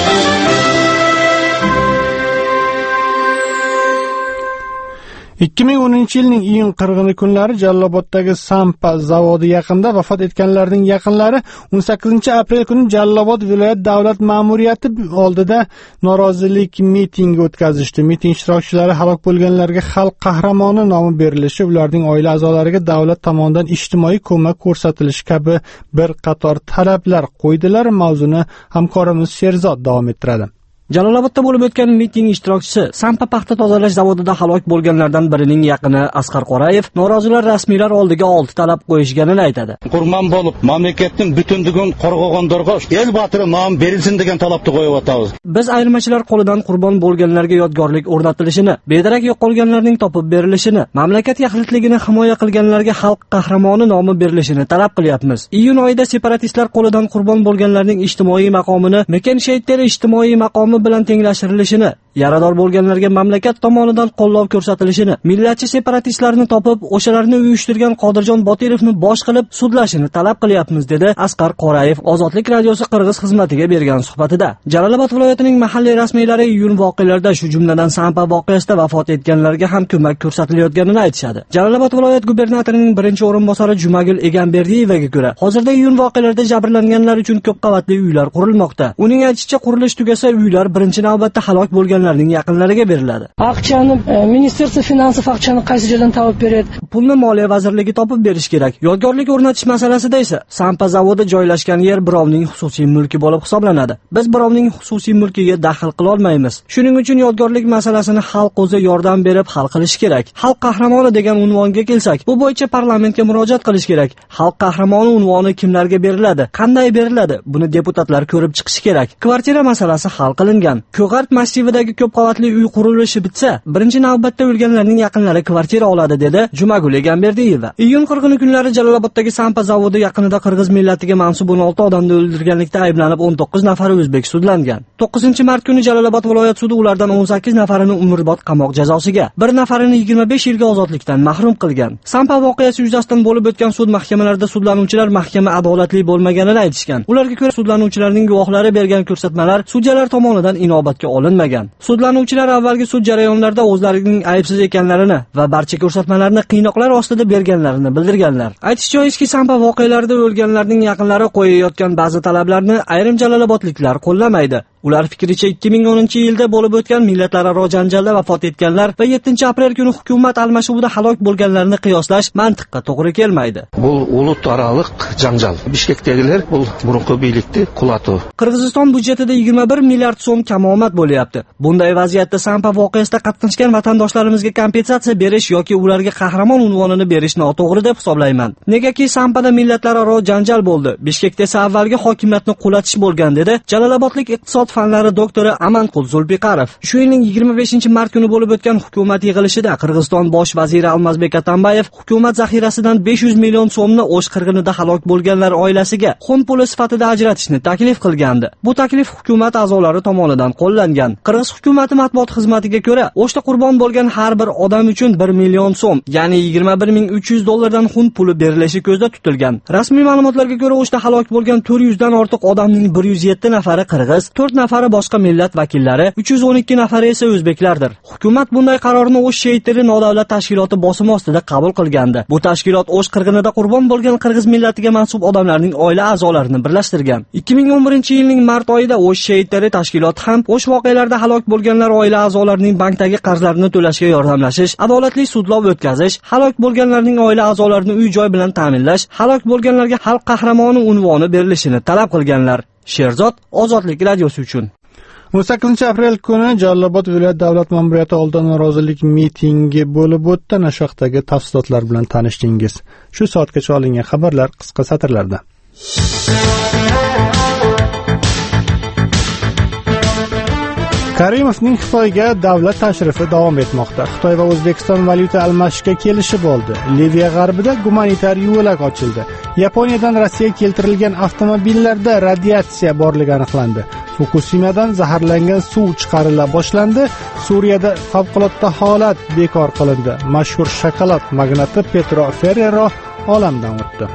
ikki ming o'ninchi yilning iyun qirg'ini kunlari Jalloboddagi Sampa zavodi yaqinida vafot etganlarning yaqinlari o'n sakkizinchi aprel kuni Jallobod viloyat davlat ma'muriyati oldida norozilik mitingi o'tkazishdi. Miting ishtirokchilari halok bo'lganlarga xalq qahramoni nomi berilishi, ularning oila a'zolariga davlat tomonidan ijtimoiy ko'mak ko'rsatilishi kabi bir qator talablar qo'ydilar. Mavzuni hamkorimiz Sherzod davom ettiradi. Jalolobodda bo'lib o'tgan miting ishtirokchisi Sampa paxta tozalash zavodida halok bo'lganlardan birining yaqini Asqar Qorayev norozilar rasmiylar oldiga olti talab qo'yishganini aytadi. Qurban bo'lib, mamlakatning butunligini qo'rg'aganlarga el batiri nom berilsin degan talabni qo'yib o'tamiz. Biz ayirmachilar qo'lidan qurbon bo'lganlarga yodgorlik o'rnatilishini, bedarak yo'qolganlarning topib berilishini, mamlakat yaxlitligini himoya qilganlarga xalq qahramoni nomi berilishini talab qilyapmiz. Iyun oyida separatistlar qo'lidan qurbon bo'lganlarning ijtimoiy maqomini Mekan shahidlari ijtimoiy maqomi bilan tenglashtirilishini, yarador bo'lganlarga mamlakat tomonidan qo'llov ko'rsatilishini, millatchi separatistlarni topib, o'shalarni uyushtirgan Qodirjon Botirovni bosh qilib sudlashini talab qilyapmiz, dedi Asqar Qorayev Ozodlik radiosi Qirg'iz xizmatiga bergan suhbatida. Jalolobod viloyatining mahalliy rasmiylari iyun voqealarida, shu jumladan Sampa voqeasida vafot etganlarga ham ko'mak ko'rsatilayotganini aytishadi. Jalolobod viloyat gubernatorining birinchi o'rinbosari Jumagul Egamberdiyevaga ko'ra, hozirda iyun voqealarida jabrlanganlar uchun ko'p qavatli uylar qurilmoqda. Uning aytishicha, qurilish tugasa uylar birinchi navbatda halok bo'lganlarning yaqinlariga beriladi. Aqchani Ministerstvo finansov aqchani qaysi joydan topib beradi? Pulni Moliya vazirligi topib berish kerak. Yodgorlik o'rnatish masalasida esa Sampa zavodi joylashgan yer birovning xususiy mulki bo'lib hisoblanadi. Biz birovning xususiy mulkiga daxl qila olmaymiz. Shuning uchun yodgorlik masalasini xalq o'zi yordam berib hal qilish kerak. Xalq qahramoni degan unvonga kelsak, bu bo'yicha parlamentga murojaat qilish kerak. Xalq qahramoni unvoni kimlarga beriladi? Qanday beriladi? Buni deputatlar ko'rib chiqishi kerak. Kvartira masalasi hal qilingan. Ko'g'art massividagi ko'p qavatli uy qurilishi bitsa, birinchi navbatda o'lganlarning yaqinlari kvartira oladi, dedi Jumagul Egamberdiyeva. Iyun qirg'ini kunlari Jaloloboddagi Sampa zavodi yaqinida qirg'iz millatiga mansub o'n olti odamni o'ldirganlikda ayblanib o'n to'qqiz nafari o'zbek sudlangan. to'qqizinchi mart kuni Jalolobod viloyat sudi ulardan o'n sakkiz nafarini umrbod qamoq jazosiga, bir nafarini yigirma besh yilga ozodlikdan mahrum qilgan. Sampa voqeasi yuzasidan bo'lib o'tgan sud mahkamalarida sudlanuvchilar mahkama adolatli bo'lmaganini aytishgan. Ularga ko'ra sudlanuvchilarning guvohlari bergan ko'rsatmalar sudyalar tomonidan inobatga olinmagan. Sudlanuvchilar avvalgi sud jarayonlarida o'zlarining aybsiz ekanlarini va barcha ko'rsatmalarni qiynoqlar ostida berganlarini bildirganlar. Aytish joizki, Sampa voqealarida o'lganlarning yaqinlari qo'yayotgan ba'zi talablarni ayrim jalolobodliklar qo'llamaydi. Ular fikricha ikki ming o'ninchi yilda bo'lib o'tgan millatlararo janjalda vafot etganlar va yettinchi aprel kuni hukumat almashuvida halok bo'lganlarni qiyoslash mantiqqa to'g'ri kelmaydi. Bu uluslararo janjal. Bishkekdagilar bu burunqi beylikni qulatuv. Qirg'iziston budjetida yigirma bir milliard so'm kamomad bo'lyapti. Bunday vaziyatda Sampa voqeasida qatnashgan vatandoshlarimizga kompensatsiya berish yoki ularga qahramon unvonini berish noto'g'ri deb hisoblayman. Negaki Sampada millatlararo janjal bo'ldi. Bishkekda esa avvalgi hokimiyatni qulatish bo'lgan, dedi Jalolobodlik iqtisod fanlari doktori Amanqul Zulfiqarov. Shu yilning yigirma beshinchi mart kuni bo'lib o'tgan hukumat yig'ilishida Qirg'iziston bosh vaziri Almazbek Atambayev hukumat zaxirasidan besh yuz million so'mni O'sh qirg'inida halok bo'lganlar oilasiga xun puli sifatida ajratishni taklif qilgandi. Bu taklif hukumat a'zolari tomonidan qo'llangan. Qirg'iz hukumati matbuot xizmatiga ko'ra, O'shda qurbon bo'lgan har bir odam uchun bir million so'm, ya'ni yigirma bir ming uch yuz dollardan xun puli berilishi ko'zda tutilgan. Rasmiy ma'lumotlarga ko'ra, O'shda halok bo'lgan to'rt yuz dan ortiq odamning bir yuz yetti nafari qirg'iz, to'rt nafari boshqa millat vakillari, uch yuz o'n ikki nafari esa o'zbeklardir. Hukumat bunday qarorni O'sh shahidlari nodavlat tashkiloti bosimi ostida qabul qilgandi. Bu tashkilot O'sh qirg'inida qurbon bo'lgan qirg'iz millatiga mansub odamlarning oila a'zolarini birlashtirgan. ikki ming o'n birinchi yilning mart oyida O'sh shahidlari tashkiloti ham O'sh voqealarida halok bo'lganlar oila a'zolarining bankdagi qarzlarini to'lashga yordamlashish, adolatli sudlov o'tkazish, halok bo'lganlarning oila a'zolarini uy-joy bilan ta'minlash, halok bo'lganlarga xalq qahramoni unvoni berilishini talab qilganlar. Sherzod, Ozodlik radiosi uchun. o'n sakkizinchi aprel kuni Jalolobod viloyat davlat ma'muriyati oldida norozilik mitingi bo'lib o'tdi. Ana shu haqdagi tafsilotlar bilan tanishdingiz. Shu soatgacha olingan xabarlar qisqa satrlarda. Karimovning Xitoyga davlat tashrifi davom etmoqda. Xitoy va O'zbekiston valyuta almashishga kelishib oldi. Liviya g'arbida gumanitar yo'lak ochildi. Yaponiyadan Rossiyaga keltirilgan avtomobillarda radiatsiya borligi aniqlandi. Fukushimadan zaharlangan suv chiqarila boshlandi. Suriyada favqulodda holat bekor qilindi. Mashhur shokolad magnati Petro Ferrero olamdan o'tdi.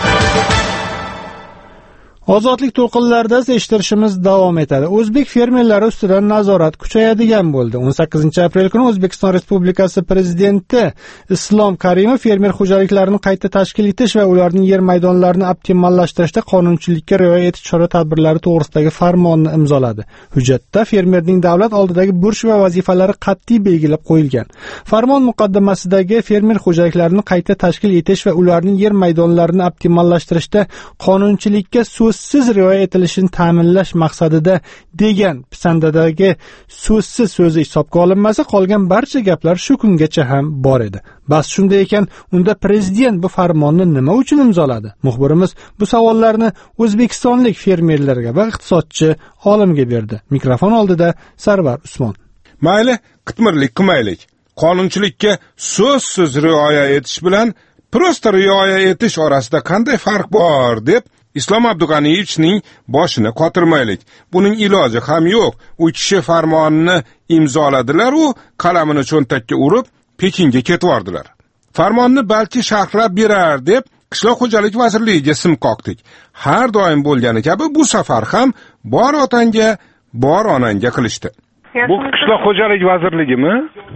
Ozodlik to'lqinlarida eshittirishimiz davom etadi. O'zbek fermerlari ustidan nazorat kuchayadigan bo'ldi. o'n sakkizinchi aprel kuni O'zbekiston Respublikasi Prezidenti Islom Karimov fermer xo'jaliklarini qayta tashkil etish va ularning yer maydonlarini optimallashtirishda qonunchilikka rioya etish chora-tadbirlari to'g'risidagi farmonni imzoladi. Hujjatda fermerning davlat oldidagi burch va vazifalari qat'iy belgilab qo'yilgan. Farmon muqaddimasidagi fermer xo'jaliklarini qayta tashkil etish va ularning yer maydonlarini optimallashtirishda qonunchilikka so'z siz rioya etilishini ta'minlash maqsadida degan pisandadagi so'zsiz so'zi hisobga olinmasa, qolgan barcha gaplar shu kungacha ham bor edi. Bas shunday ekan, unda prezident bu farmonni nima uchun imzoladi? Muxbirimiz bu savollarni o'zbekistonlik fermerlarga va iqtisodchi olimga berdi. Mikrofon oldida Sarvar Usmon. Mayli, qitmirlik qilmaylik. Qonunchilikka so'zsiz rioya etish bilan prosta rioya etish orasida qanday farq bor deb Islom Abdug'aniyevichning boshini qotirmaylik. Buning iloji ham yo'q. U kishi farmonni imzoladilar, u qalamini cho'ntakka urib Pekinga ketvordilar. Farmonni balki sharhlab berar deb Qishloq xo'jalik vazirligiga sim qoqdik. Har doim bo'lgani kabi bu safar ham bor otanga, bor onanga qilishdi. Bu Qishloq xo'jalik vazirligimi?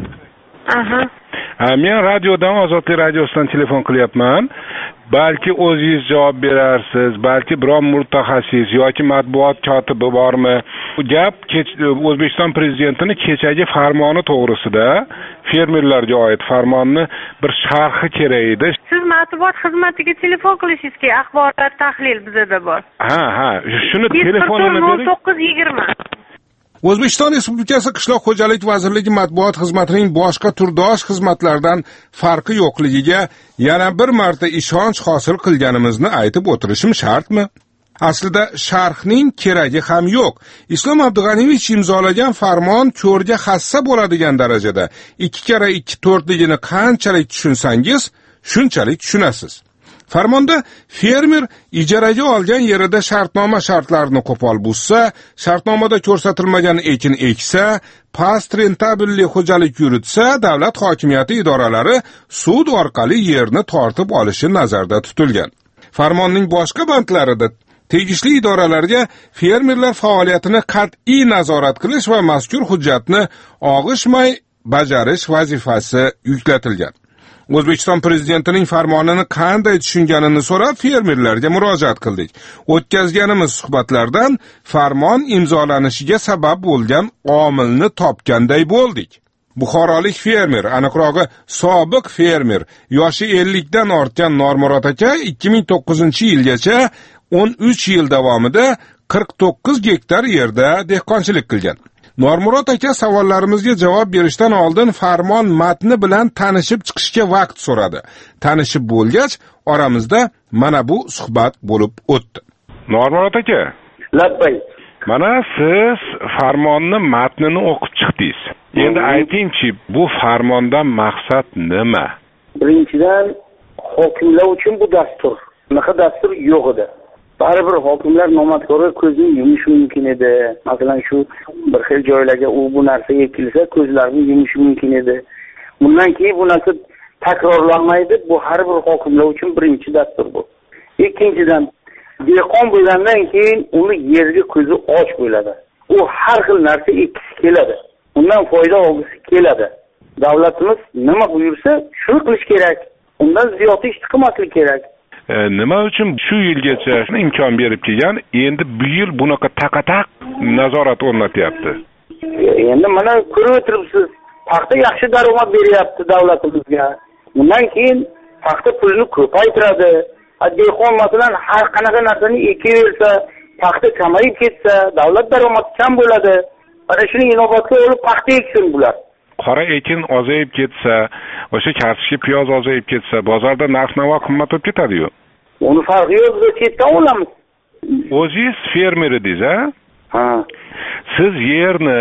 Aha. Men radiodan, Ozodlik radiosidan telefon qilyapman. Balki o'zingiz javob berarsiz, balki biron mutaxassis yoki matbuot kotibi bormi? Bu gap O'zbekiston prezidentining kechagi farmoni to'g'risida, fermerlarga oid farmonni bir sharhi kerak edi. Siz matbuot xizmatiga telefon qilishingiz kerak, axborot tahlil bizda bor. Ha, ha, shuni telefonini bering. to'qqiz yigirma. O'zbekiston Respublikasi Qishloq xo'jalik vazirligi matbuot xizmatining boshqa turdosh xizmatlardan farqi yo'qligiga yana bir marta ishonch hosil qilganimizni aytib o'tirishim shartmi? Aslida sharhning keragi ham yo'q. Islom Abdug'aniyevich imzolagan farmon ko'rga hassa bo'ladigan darajada ikki kara ikki to'rtligini qanchalik tushunsangiz, shunchalik tushunasiz. Farmonda fermer ijaraga olgan yerida shartnoma shartlarini qo'pol buzsa, shartnomada ko'rsatilmagan ekin eksa, past rentabilli xo'jalik yuritsa, davlat hokimiyati idoralari sud orqali yerni tortib olishi nazarda tutilgan. Farmonning boshqa bandlarida tegishli idoralarga fermerlar faoliyatini qat'iy nazorat qilish va mazkur hujjatni og'ishmay bajarish vazifasi yuklatilgan. O'zbekiston prezidentining farmonini qanday tushunganini so'rab fermerlarga murojaat qildik. O'tkazganimiz suhbatlardan farmon imzolanishiga sabab bo'lgan omilni topganday bo'ldik. Buxorolik fermer, aniqrog'i sobiq fermer, yoshi ellikdan ortgan Normurod aka ikki ming to'qqizinchi yilgacha o'n uch yil davomida qirq to'qqiz gektar yerda dehqonchilik qilgan. Normurod aka savollarimizga javob berishdan oldin farmon matni bilan tanishib chiqishga vaqt so'radi. Tanishib bo'lgach, oramizda mana bu suhbat bo'lib o'tdi. Normurod aka. Labbay. Mana siz farmonni matnini o'qib chiqdingiz. Endi aytingchi, bu farmondan maqsad nima? Birinchidan, hokimlar uchun bu dastur. Bunaqa dastur yo'q edi. Baribir hokimlar nomadkorga ko'zni yumish mumkin edi. Masalan, shu bir xil joylarga u bu narsa ekilsa, ko'zlarini yumish mumkin edi. Bundan keyin bu narsa takrorlanmaydi. Bu har bir hokimlar uchun birinchi dastur bu. Ikkinchidan, dehqon bo'lgandan keyin uni yerga ko'zi och bo'ladi. U har xil narsa ekisi keladi. Undan foyda olgisi keladi. Davlatimiz nima buyursa, shuni qilish kerak. Undan ziyod ish qilmaslik kerak. E, nima uchun shu yilgacha imkon berib kelgan, endi bu yil bunaqa taqataq nazorat o'rnatyapti? E, endi mana ko'rib o'tiribsiz, paxta yaxshi daromad beryapti davlatimizga. Bundan keyin paxta pulini ko'paytiradi. Dehqon masalan har qanaqa narsani ekaversa, paxta kamayib ketsa, davlat daromadi kam bo'ladi. Mana shuni inobatga olib paxta eksin bular. Qora ekin ozayib ketsa, o'sha kartoshka piyoz ozayib ketsa, bozorda narx-navo qimmat bo'lib ketadi-yu. Uni farqi yo'q, biz chetdan olamiz. O'zingiz fermer edingiz, a? Ha. Siz yerni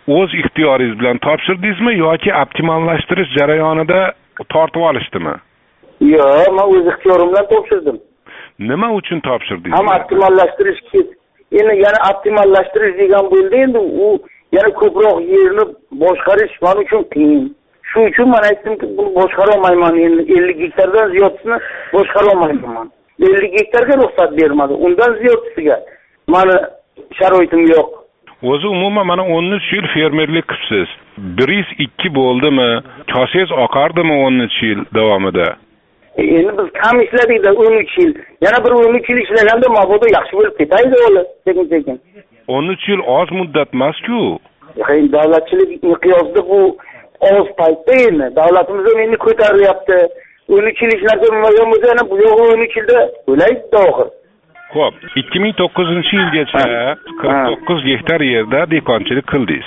o'z ixtiyoringiz bilan topshirdingizmi yoki optimallashtirish jarayonida tortib olishdimi? Yo'q, men o'z ixtiyorim bilan topshirdim. Nima uchun topshirdingiz? Ham optimallashtirish kerak. Endi yana optimallashtirish degan bo'ldi, endi u yana ko'proq yerni boshqarish men uchun qiyin. Shu uchun men aytdimki, buni boshqara olmayman. Endi ellik gektardan ziyodini boshqara olmayman. ellik gektarga ruxsat bermadi. Undan ziyodisiga meni sharoitim yo'q. O'zi umuman mana o'n uch yil fermerlik qilibsiz. bir yuz ikki bo'ldimi? Kosangiz oqardimi o'n uch yil davomida? Endi biz kam ishladik-da o'n uch yil. Yana bir o'n uch yil ishlaganda mabodo yaxshi bo'lib ketaydi o'li, sekin-sekin. o'n uch yil oz muddat emas-ku. Ya'ni davlatchilik miqyosida bu oz paytda endi. Davlatimiz ham endi ko'tarilyapti. o'n uch yil ishlab bo'lmagan bo'lsa, yana bu yo'q o'n uch yilda o'laydi oxir. Xo'p, ikki ming to'qqizinchi yilgacha qirq to'qqiz gektar yerda dehqonchilik qildingiz.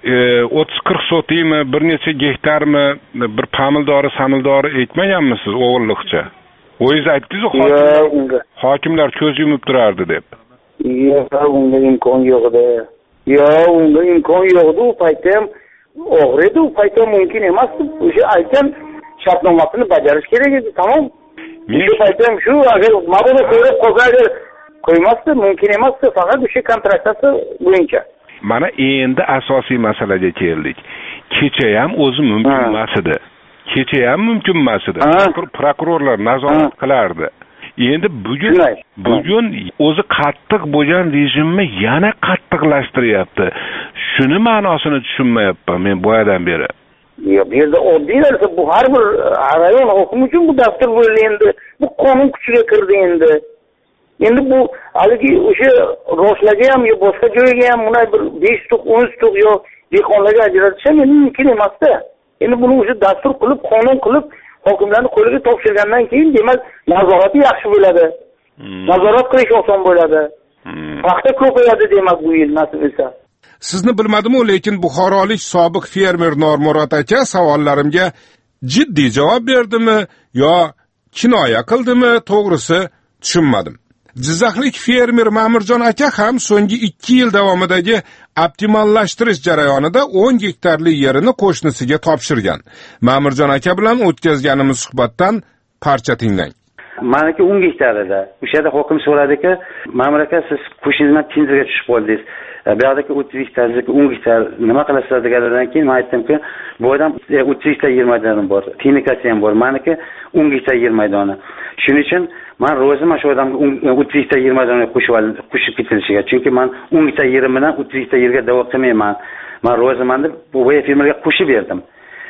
o'ttiz qirq sotiymi, bir necha gektarmi, bir pamildori, samildori ekmaganmisiz o'g'illiqcha? O'zingiz aytdingiz-ku, hokimlar ko'z yumib turardi deb. Yo'q, unga imkon yo'q edi. Yo'q, unga imkon yo'q edi. U paytda ham og'ir edi, u paytda mumkin emas. O'sha aytgan shartnomasini bajarish kerak edi, tamom. Shu paytda ham shu, agar mabodo ko'rib qolsa, agar qo'ymasdi, mumkin emasdi, faqat o'sha kontraktasi bo'yicha. Mana endi asosiy masalaga keldik. Kecha ham o'zi mumkin emas edi. Kecha ham mumkin emas edi. Prokurorlar nazorat qilardi. Endi bugun bugun o'zi qattiq bo'lgan rejimni yana qattiqlashtiryapti. Shuni ma'nosini tushunmayapman men boyadan beri. Yo, bu yerda oddiy narsa, bu har bir rayon hokimi uchun bu dastur bo'ldi endi. Bu qonun kuchiga kirdi endi. Endi bu haligi o'sha roshlarga ham yo boshqa joyga ham bunday bir besh tuq, o'n tuq yo dehqonlarga ajratish ham endi mumkin emas-da. Endi buni o'sha dastur qilib, qonun qilib, hokimlarning qo'liga topshirgandan keyin demak nazorati yaxshi bo'ladi. Nazorat qilish oson bo'ladi. Paxta ko'payadi demak bu yil nasib etsa. Sizni bilmadim-u, lekin buxorolik sobiq fermer Normurod aka savollarimga jiddiy javob berdimi yo kinoya qildimi, to'g'risi tushunmadim. Jizzaxlik fermer Ma'murjon aka ham so'nggi ikki yil davomidagi optimallashtirish jarayonida o'n gektarli yerini qo'shnisiga topshirgan. Ma'murjon aka bilan o'tkazganimiz suhbatdan parcha tinglang. Meniki o'n gektar edi. O'sha yerda hokim so'radiki, Ma'mur aka, siz qo'shningiz bilan tenderga tushib qoldingiz. Bu yerdagi o'ttiz gektar, o'n gektar nima qilasizlar degandan keyin men aytdimki, bu odam o'ttiz gektar yer maydoni bor, texnikasi ham bor. Meniki o'n gektar yer maydoni. Shuning uchun men roziman shu odamga o'ttiz gektar yer maydoniga qo'shib qo'shib ketilishiga. Chunki men o'n gektar yerim bilan o'ttiz gektar yerga da'vo qilmayman. Men roziman deb bu boya fermerga qo'shib berdim.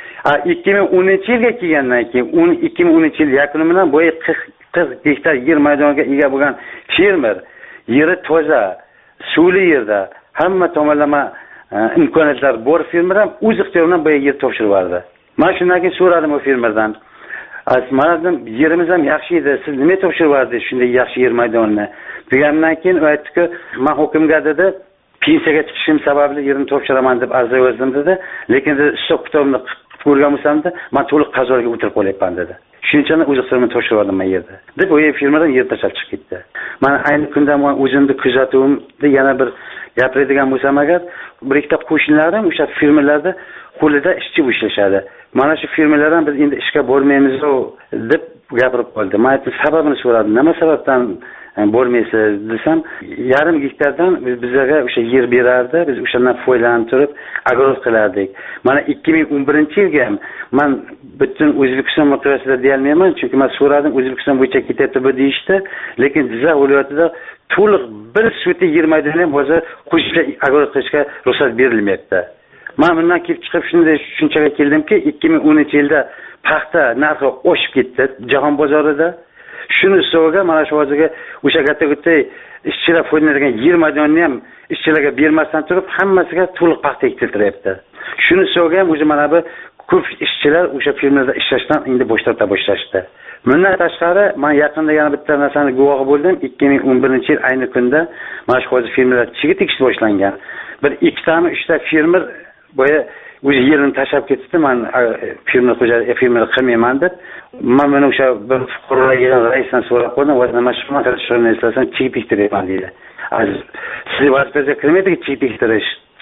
ikki ming o'ninchi yilga kelgandan keyin ikki ming o'ninchi yil yakuni bilan boya qirq gektar yer maydoniga ega bo'lgan fermer, yeri toza, suvli yerda hamma tomonlama imkoniyatlar bor fermer ham o'z ixtiyori bilan boya yer topshirib yubordi. Men shundan keyin so'radim o fermerdan. Asmadim, yerimiz ham yaxshi edi. Siz nima topshirib yubordingiz shunday yaxshi yer maydonini? Degandan keyin u aytdiki, men hokimga dedi, pensiyaga chiqishim sababli yerini topshiraman deb arza yozdim dedi. Lekin hisob kitobimni ko'rgan bo'lsam-da, men to'liq qazorga o'tirib qolyapman dedi. Shuning uchun o'z ixtiyorimni topshirib yubordim men yerda. Deb u firmadan yer tashlab chiqib ketdi. Men ayni kunda men o'zimni kuzatuvimda yana bir gapiradigan bo'lsam agar, bir ikkita qo'shnilarim o'sha firmalarda qo'lida ishchi ishlashadi. Mana shu firmalardan biz endi ishga bormaymiz deb gapirib qoldi. Men aytdim, sababini so'radim. Nima sababdan bormaysiz desam, yarim gektardan bizga o'sha yer berardi. Biz o'shandan foydalanib turib agorod qilardik. Mana ikki ming o'n birinchi yilga ham men butun O'zbekiston miqyosida deya olmayman, chunki men so'radim, O'zbekiston bo'yicha ketyapti bu deyishdi, lekin Jizzax viloyatida to'liq bir suti yer maydoni ham hozir qo'shimcha agorod qilishga ruxsat berilmayapti. Men bundan kelib chiqib shunday tushunchaga keldimki, ikki ming o'ninchi yilda paxta narxi oshib ketdi jahon bozorida. Shuni hisobiga mana shu hozirga o'sha katta-katta ishchilar foydalanadigan yer maydonini ham ishchilarga bermasdan turib, hammasiga to'liq paxta ektirtiryapti. Shuni hisobiga ham o'zi mana bu ko'p ishchilar o'sha firmada ishlashdan endi bosh torta boshlashdi. Bundan tashqari, men yaqinda yana bitta narsani guvohi bo'ldim. ikki ming o'n birinchi yil ayni kunda mana shu hozir firmalar chigit ekish boshlangan. Bir ikkitami, uchta fermer boya o'zi yerini tashlab ketdi. Men firma xo'jaligi firma qilmayman deb, men mana o'sha bir fuqarolarga raisdan so'rab qo'ydim, "Va nima shuni qilishni istasam, chigit ektiraman" dedi. Siz vazifasiga kirmaydi chigit ektirish.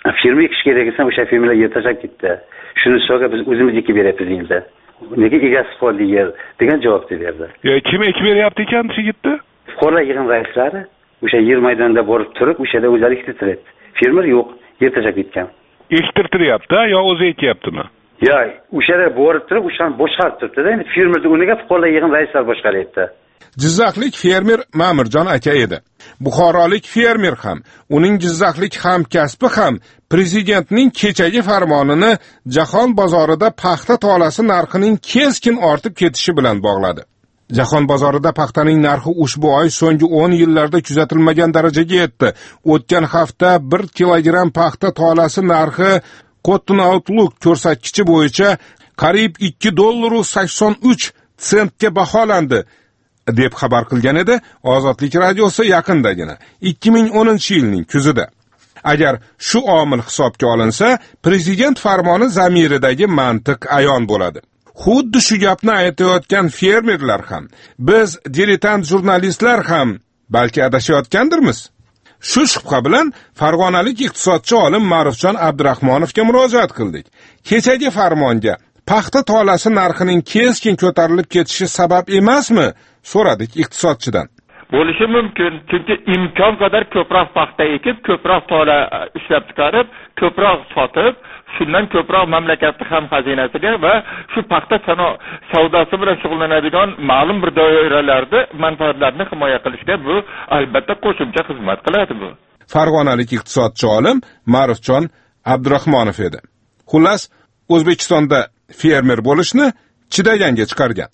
firma ekish kerak esa o'sha firmalar yer tashlab ketdi. Shuni so'rab biz o'zimiz ekib beryapmiz endi. Nega egasi qoldi yer degan javobni berdi. Ya kim ekib beryapti ekan yigitni? Fuqarolar yig'in raislari o'sha yer maydonida borib turib, o'shada o'zlari ektirtiryapti. Fermer yo'q, yer tashlab ketgan. Ektirtiryapti yo o'zi ekyaptimi? Ya, o'shada borib turib, o'shani boshqarib turibdi-da. Endi fermerni o'rniga fuqarolar yig'in raislari boshqaryapti. Jizzaxlik fermer Ma'mirjon aka edi. Buxorolik fermer ham, uning jizzaxlik hamkasbi ham prezidentning kechagi farmonini jahon bozorida paxta tolasi narxining keskin ortib ketishi bilan bog'ladi. Jahon bozorida paxtaning narxi ushbu oy so'nggi o'n yillarda kuzatilmagan darajaga yetdi. O'tgan hafta bir kilogramm paxta tolasi narxi Cotton Outlook ko'rsatkichi bo'yicha qariyb ikki dollar sakson uch sentga baholandi deb xabar qilgan edi Ozodlik radiosi yaqindagina ikki ming o'ninchi yilning kuzida. Agar shu omil hisobga olinsa, prezident farmoni zamiridagi mantiq ayon bo'ladi. Xuddi shu gapni aytayotgan fermerlar ham, biz dilettant jurnalistlar ham balki adashayotgandirmiz. Shu shubha bilan farg'onalik iqtisodchi olim Ma'rufjon Abdurahmonovga murojaat qildik. Kechagi farmonga paxta tolasi narxining keskin ko'tarilib ketishi sabab emasmi? So'radik iqtisodchidan. Bo'lishi mumkin, chunki imkon qadar ko'proq paxta ekib, ko'proq tola ishlab chiqarib, ko'proq sotib, shundan ko'proq mamlakatning ham xazinasiga va shu paxta savdosi bilan shug'ullanadigan ma'lum bir doiralarda manfaatlarni himoya qilishga bu albatta qo'shimcha xizmat qiladi bu. Farg'onalik iqtisodchi olim Ma'rufjon Abdurahmonov edi. Xullas, O'zbekistonda fermer bo'lishni chidaganga chiqargan.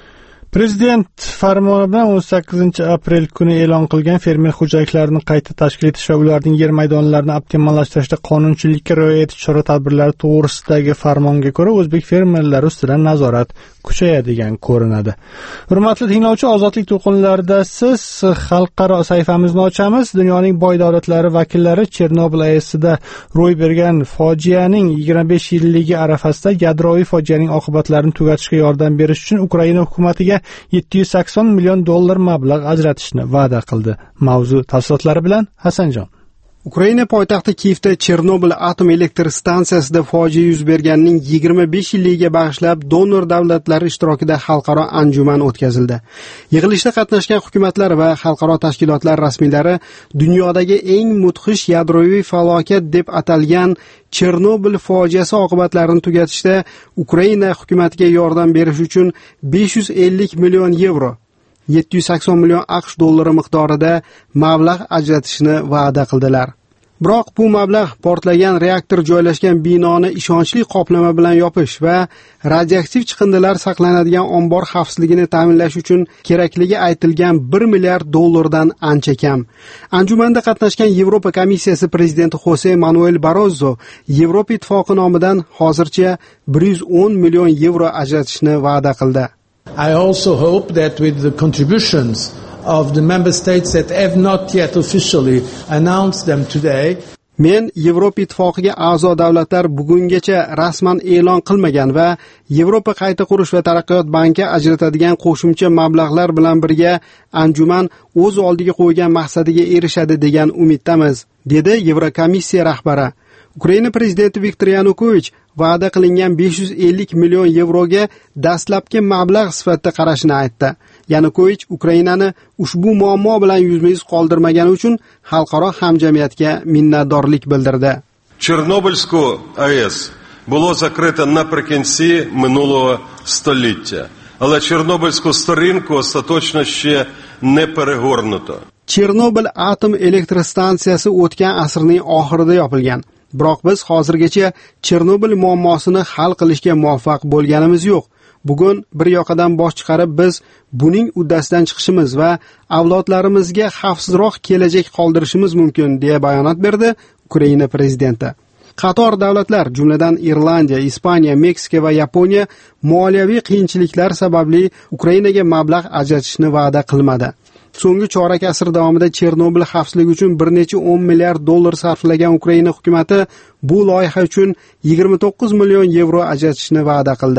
Prezident farmoni bilan o'n sakkizinchi aprel kuni e'lon qilgan fermer xo'jaliklarini qayta tashkil etish va ularning yer maydonlarini optimallashtirishda qonunchilikka rioya etish chora-tadbirlari to'g'risidagi farmonga ko'ra o'zbek fermerlari ustidan nazorat kuchayadigan ko'rinadi. Hurmatli tinglovchi, Ozodlik to'lqinlarida siz xalqaro sayfamizni ochamiz. Dunyoning boy davlatlari vakillari Chernobil A E S'da ro'y bergan fojianing yigirma besh yilligi arafasida yadroviy fojianing oqibatlarini tugatishga yordam berish uchun Ukraina hukumatiga yetti yuz sakson million dollar mablag' ajratishni va'da qildi. Mavzu tafsilotlari bilan Hasanjon. Ukraina poytaxti Kiyevda Chernobil atom elektr stansiyasida fojia yuz berganining yigirma besh yilligiga bag'ishlab donor davlatlar ishtirokida xalqaro anjuman o'tkazildi. Yig'ilishda qatnashgan hukumatlar va xalqaro tashkilotlar rasmiylari dunyodagi eng mudhish yadroviy falokat deb atalgan Chernobil fojiasi oqibatlarini tugatishda Ukraina hukumatiga yordam berish uchun besh yuz ellik million yevro, yetti yuz sakson million AQSh dollari miqdorida mablag' ajratishni va'da qildilar. Biroq bu mablag' portlagan reaktor joylashgan binoni ishonchli qoplama bilan yopish va radioaktiv chiqindilar saqlanadigan ombor xavfsizligini ta'minlash uchun kerakligi aytilgan bir milliard dollardan ancha kam. Anjumanda qatnashgan Yevropa komissiyasi prezidenti Jose Manuel Barroso Yevropa ittifoqi nomidan hozircha bir yuz o'n million yevro ajratishni va'da qildi. I also hope that with the contributions of the member states that have not yet officially announced them today, men Yevropa ittifoqiga a'zo davlatlar bugungacha rasman e'lon qilmagan va Yevropa qayta qurish va taraqqiyot banki ajratadigan qo'shimcha mablag'lar bilan birga anjuman o'z oldiga qo'ygan maqsadiga erishadi degan umiddamiz, dedi Yevrokomissiya rahbari. Ukraina prezidenti Viktor Yanukovich va'da qilingan besh yuz ellik million yevroga dastlabki mablag' sifatida qarashini aytdi. Yanukovich Ukrainani ushbu muammo bilan yuzma-yuz qoldirmagani uchun xalqaro hamjamiyatga minnatdorlik bildirdi. Чорнобильську АЕС було закрито наприкінці минулого століття, але Чорнобильську сторінку остаточно ще не перегорнуто. Chernobil atom elektr stansiyasi o'tgan asrning oxirida yopilgan. Biroq biz hozirgacha Chernobil muammosini hal qilishga muvaffaq bo'lganimiz yo'q. Bugun bir yoqadan bosh chiqarib biz buning uddasidan chiqishimiz va avlodlarimizga xavfsizroq kelajak qoldirishimiz mumkin, deya bayonot berdi Ukraina prezidenti. Qator davlatlar, jumladan Irlandiya, Ispaniya, Meksika va Yaponiya moliyaviy qiyinchiliklar sababli Ukrainaga mablag' ajratishni va'da qilmadi. So'nggi chorak asr davomida Chernobil xavfsizligi uchun bir necha o'n milliard dollar sarflagan Ukraina hukumatı bu loyiha uchun yigirma to'qqiz million yevro ajratishni va'da qildi.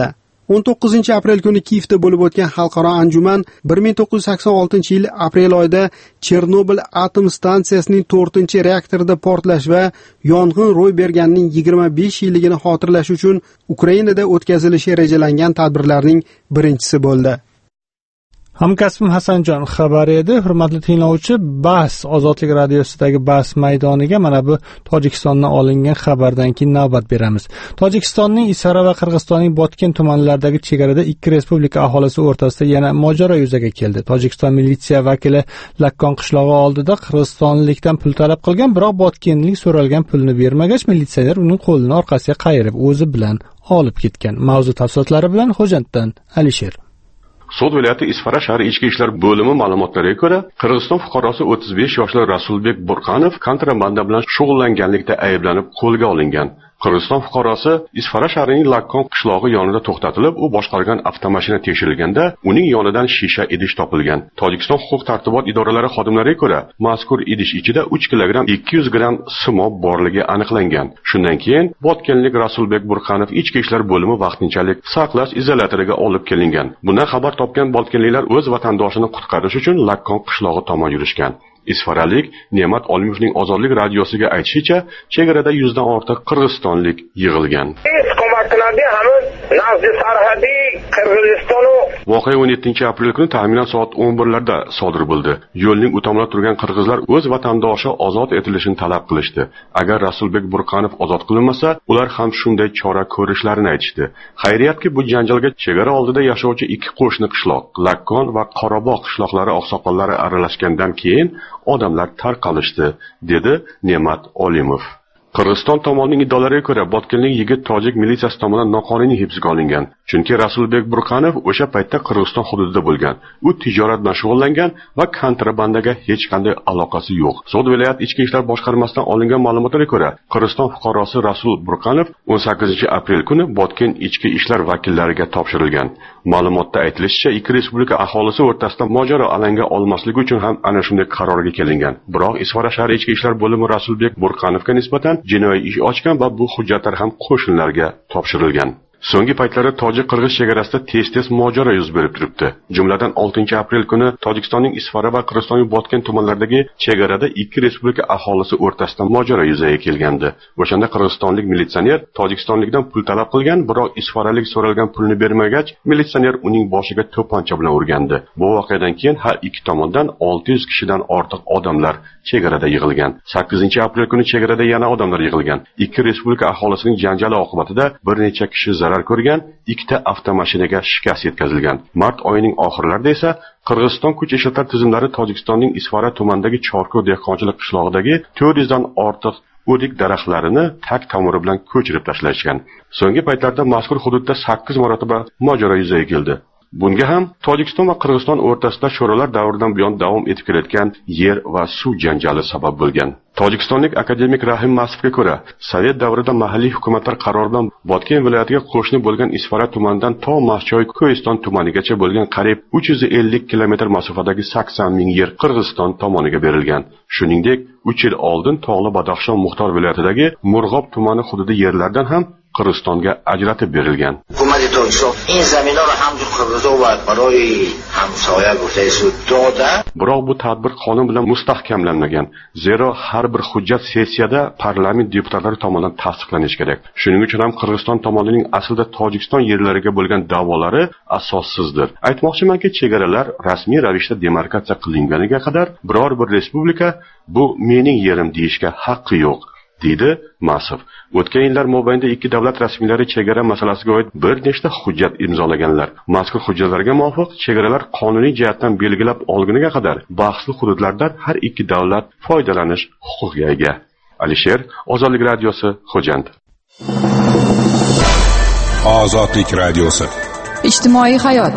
o'n to'qqizinchi aprel kuni Kiyevda bo'lib o'tgan xalqaro anjuman bir ming to'qqiz yuz sakson oltinchi yil aprel oyida Chernobil atom stansiyasining to'rtinchi reaktorida portlash va yong'in ro'y berganining yigirma besh yilligini xotirlash uchun Ukrainada o'tkazilishi rejalangan tadbirlarning birinchisi bo'ldi. Hamkasbim Hasanjon xabari edi. Hurmatli tinglovchi, bahs Ozodlik radiosidagi bahs maydoniga mana bu Tojikistondan olingan xabardan keyin navbat beramiz. Tojikistonning Isfara va Qirg'izistonning Botken tumanlaridagi chegarada ikki respublika aholisi o'rtasida yana mojaro yuzaga keldi. Tojikiston militsiya vakili Lakkon qishlog'i oldida qirg'izistonlikdan pul talab qilgan, biroq botkenlik so'ralgan pulni bermagach, militsioner uning qo'lini orqasiga qayirib o'zi bilan olib ketgan. Mavzu tafsilotlari bilan Xo'janddan Alisher. So'd viloyati Isfara shahri ichki ishlar bo'limi ma'lumotlariga ko'ra, Qirg'iziston fuqarosi o'ttiz besh yoshli Rasulbek Burqanov kontrabanda bilan shug'ullanganlikda ayblanib qo'lga olingan. Qirg'iziston fuqarosi Isfara shahrining Lakkon qishlog'i yonida to'xtatilib, u boshqargan avtomashina tekshirilganda, uning yonidan shisha idish topilgan. Tojikiston huquq-tartibot idoralari xodimlariga ko'ra, mazkur idish ichida uch kilogramm ikki yuz gramm simob borligi aniqlangan. Shundan keyin botkenlik Rasulbek Burqanov ichki ishlar bo'limi vaqtinchalik saqlash izolyatoriga olib kelingan. Bundan xabar topgan botkenliklar o'z vatandoshini qutqarish uchun Lakkon qishlog'i tomon yurishgan. Isfaralik Ne'mat Olimovning Ozodlik radiosiga aytishicha, chegarada yuzdan ortiq qirg'izistonlik yig'ilgan. Voqea o'n yettinchi aprel kuni taxminan soat o'n birlarda sodir bo'ldi. Yo'lning u tomonda turgan qirg'izlar o'z vatandoshi ozod etilishini talab qilishdi. Agar Rasulbek Burqanov ozod qilinmasa, ular ham shunday chora ko'rishlarini aytishdi. Xayriyatki, bu janjalga chegara oldida yashovchi ikki qo'shni qishloq, Lakkon va Qorabog' qishloqlari oqsoqollari aralashgandan keyin odamlar tarqalishdi, dedi Ne'mat Olimov. Qirg'iziston tomonining iddaolariga ko'ra, botkenlik yigit tojik militsiyasi tomonidan noqonuniy hibsga olingan. Chunki Rasulbek Burqanov o'sha paytda Qirg'iziston hududida bo'lgan. U tijorat bilan shug'ullangan va kontrabandaga hech qanday aloqasi yo'q. So'd viloyat ichki ishlar boshqarmasidan olingan ma'lumotlarga ko'ra, Qirg'iziston fuqarosi Rasul Burqanov o'n sakkizinchi aprel kuni Botken ichki ishlar vakillariga topshirilgan. Ma'lumotda aytilishicha, ikki respublika aholisi o'rtasida mojaro alanga olmasligi uchun ham ana shunday qarorga kelingan. Biroq Isfara shahar ichki ishlar bo'limi Rasulbek Burqanovga nisbatan jinoiy ish ochgan va bu hujjatlar ham qo'shnilarga topshirilgan. So'nggi paytlarda tojik-qirg'iz chegarasida tez-tez mojaro yuz berib turibdi. Jumladan oltinchi aprel kuni Tojikistonning Isfara va Qirg'izistonning Botken tumanlaridagi chegarada ikki respublika aholisi o'rtasida mojaro yuzaga kelgandi. O'shanda qirg'izistonlik militsioner tojikistonlikdan pul talab qilgan, biroq isfaralik so'ralgan pulni bermagach, militsioner uning boshiga to'pponcha bilan urgandi. Bu voqeadan keyin har ikki tomondan olti yuz kishidan ortiq odamlar chegarada yig'ilgan. sakkizinchi aprel kuni chegarada yana odamlar yig'ilgan. Ikki respublika aholisining janjali oqibatida bir necha kishi zarar ko'rgan, ikkita avtomashinaga shikast yetkazilgan. Mart oyining oxirlarida esa Qirg'iziston kuch ishlatar tizimlari Tojikistonning Isfara tumanidagi Chorko dehqonchilik qishlog'idagi to'rt yuzdan ortiq o'rik daraxtlarini tag tomiri bilan ko'chirib tashlashgan. So'nggi paytlarda mazkur hududda sakkiz marotaba mojaro yuzaga keldi. Bunga ham Tojikiston va Qirg'iziston o'rtasida sho'rolar davridan buyon davom etib kelayotgan yer va suv janjali sabab bo'lgan. Tojikistonlik akademik Rahim Masovga ko'ra, Sovet davrida mahalliy hukumatlar qarori bilan Botken viloyatiga qo'shni bo'lgan Isfara tumanidan to Maschoy Ko'iston tumanigacha bo'lgan qariyb uch yuz ellik kilometr masofadagi sakson ming yer Qirg'iziston tomoniga berilgan. Shuningdek, uch yil oldin Tog'li Badaxshon Muxtor viloyatidagi Murg'ob tumani hududi yerlardan ham Qirg'izistonga ajratib berilgan. Hukumat Tojikiston این زمینا رو همجور قرغزا و برای همسایه گفته سود داده. Biroq bu tadbir qonun bilan mustahkamlanmagan. Zero har bir hujjat sessiyada parlament deputatlari tomonidan tasdiqlanishi kerak. Shuning uchun ham Qirg'iziston tomonining aslida Tojikiston yerlariga bo'lgan da'volari asossizdir. Aytmoqchimanki, chegaralar rasmiy ravishda demarkatsiya qilinganiga qadar biror bir respublika bu mening yerim deyishga haqqi yo'q, deydi Masov. O'tgan yillar mobaynida ikki davlat rasmiylari chegara masalasiga oid bir nechta hujjat imzolaganlar. Mazkur hujjatlarga muvofiq chegaralar qonuniy jihatdan belgilab olguniga qadar bahsli hududlardan har ikki davlat foydalanish huquqiga ega. Alisher, Ozodlik radiosi, Xo'jand. Ozodlik radiosi. Ijtimoiy hayot.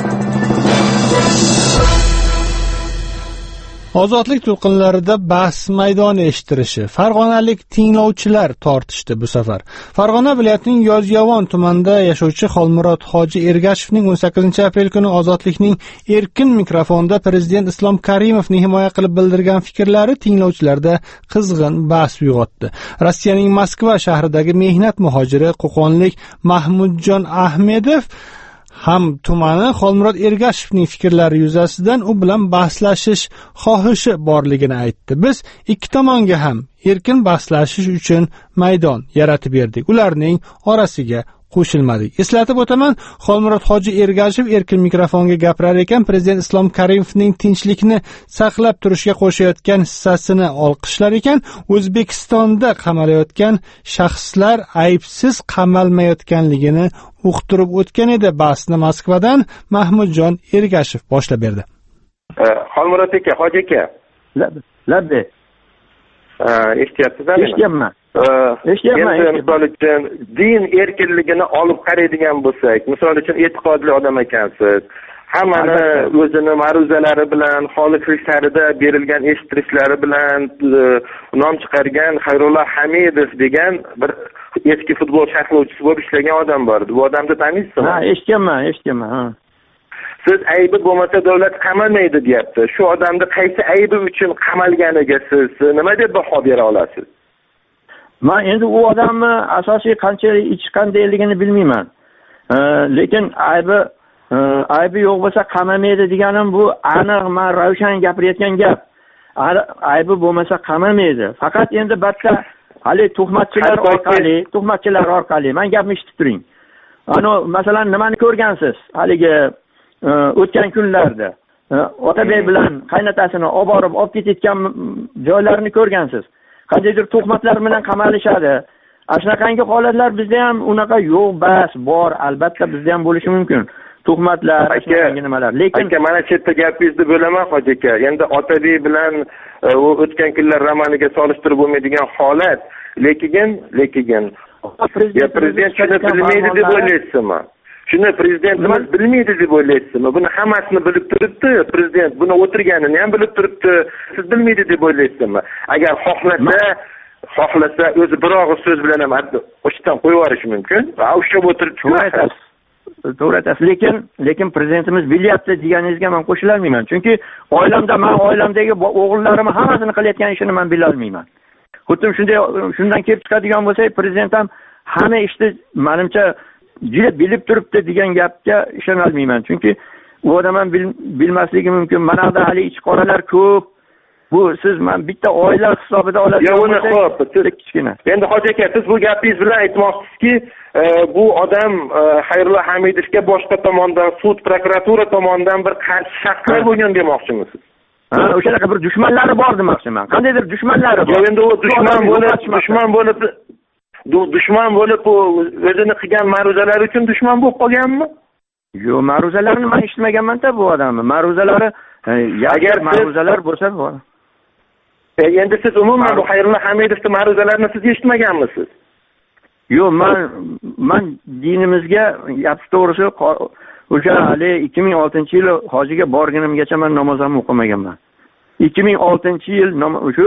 Ozodlik to'lqinlarida bahs maydoni eshittirishi. Farg'onalik tinglovchilar tortishdi bu safar. Farg'ona viloyatining Yozyovon tumanida yashovchi Xolmurod Hoji Ergashevning o'n sakkizinchi aprel kuni Ozodlikning erkin mikrofonda prezident Islom Karimovni himoya qilib bildirgan fikrlari tinglovchilarda qizg'in bahs uyg'otdi. Rossiyaning Moskva shahridagi mehnat muhojiri qo'qonlik Mahmudjon Ahmedov ham tumani Xolmurod Ergashevning fikrlari yuzasidan u bilan bahslashish xohishi borligini aytdi. Biz ikki tomonga ham erkin bahslashish uchun maydon yaratib berdik. Ularning orasiga qo'shilmadik. Eslatib o'taman, Xolmurod Hoji Ergashev erkin mikrofonga gapirar ekan, Prezident Islom Karimovning tinchlikni saqlab turishga qo'shayotgan hissasini olqishlar ekan, O'zbekistonda qamalayotgan shaxslar aybsiz qamalmayotganligini uqtirib o'tgan edi. Bahsni Moskvadan Mahmudjon Ergashev boshlab berdi. Xolmurod aka, Hoji aka. Labbe. Eshityapsizmi? Eshityapman. Endi misol uchun din erkinligini olib qaraydigan bo'lsak, misol uchun e'tiqodli odam ekansiz. Hammani o'zini ma'ruzalari bilan, xoliqlik sarida berilgan eshittirishlari bilan nom chiqargan Xayrullo Hamidov degan bir eski futbol sharhlovchisi bo'lib ishlagan odam bor. Bu odamni taniysizmi? Ha, eshitganman, eshitganman, ha. Siz aybi bo'lmasa davlat qamalmaydi deyapti. Shu odamni qaysi aybi uchun qamalganiga siz nima deb baho bera olasiz? Men endi u odamni asosiy qanchalik ichqanligini bilmayman. Lekin aybi aybi yo'q bo'lsa qamalmaydi deganim bu aniq, men ravshan gapirayotgan gap. Aybi bo'lmasa qamalmaydi. Faqat endi batda hali tuhmatchilar orqali, tuhmatchilar orqali men gapni eshitib turing. Ana masalan nimani ko'rgansiz? Haligi o'tgan kunlarda Otabek bilan qaynotasini olib borib olib ketayotgan joylarni ko'rgansiz. Qandaydir tuhmatlar bilan qamalishadi. Ashunaqangi holatlar bizda ham unaqa yo'q, bas, bor, albatta bizda ham bo'lishi mumkin. Tuhmatlar, ashunaqangi nimalar. Lekin aka, mana shu yerda gapingizni bo'laman, Hoji aka. Endi Otabek bilan u o'tgan kunlar romaniga solishtirib bo'lmaydigan holat. Lekin, lekin prezident shuni bilmaydi deb o'ylaysizmi? Shuni prezidentimiz bilmaydi deb o'ylaysizmi? Buni hammasini bilib turibdi. Prezident buni o'tirganini ham bilib turibdi. Siz bilmaydi deb o'ylaysizmi? Agar xohlasa, xohlasa o'zi bir og'iz so'z bilan ham o'shdan qo'yib yuborishi mumkin. Va ushlab o'tirib turadi. To'g'ri aytasiz. Lekin, lekin prezidentimiz bilyapti deganingizga men qo'shila olmayman. Chunki oilamda, men oilamdagi o'g'illarim hammasini qilayotgan ishini men bila olmayman. Xuddi shunday, shundan kelib chiqadigan bo'lsa, prezident ham hamma ishni menimcha juda bilib turibdi degan gapga ishona olmayman. Chunki u odam ham bilmasligi mumkin. Mana da hali ich qoralar ko'p. Bu siz men bitta oila hisobida olasiz. Yo'q, uni xo'p, kichkina. Endi Hoji aka, siz bu gapingiz bilan aytmoqchisizki, bu odam Xayrullo Hamidovga boshqa tomondan sud, prokuratura tomonidan bir qarshi shaxslar bo'lgan demoqchimisiz? Ha, o'shanaqa bir dushmanlari bor demoqchiman. Qandaydir dushmanlari bor. Yo'q, endi u dushman bo'lib, dushman bo'lib dushman bo'lib o'zini qilgan ma'ruzalari uchun dushman bo'lib qolganmi? Yo'q, ma'ruzalarni men eshitmaganman-da bu odamni. Ma'ruzalari agar ma'ruzalar bo'lsa bor. Endi siz umuman bu Xayrullo Hamidovning ma'ruzalarini siz eshitmaganmisiz? Yo'q, men men dinimizga gap to'g'risi o'sha hali ikki ming oltinchi yil hojiga borganimgacha men namoz ham o'qimaganman. ikki ming oltinchi yil shu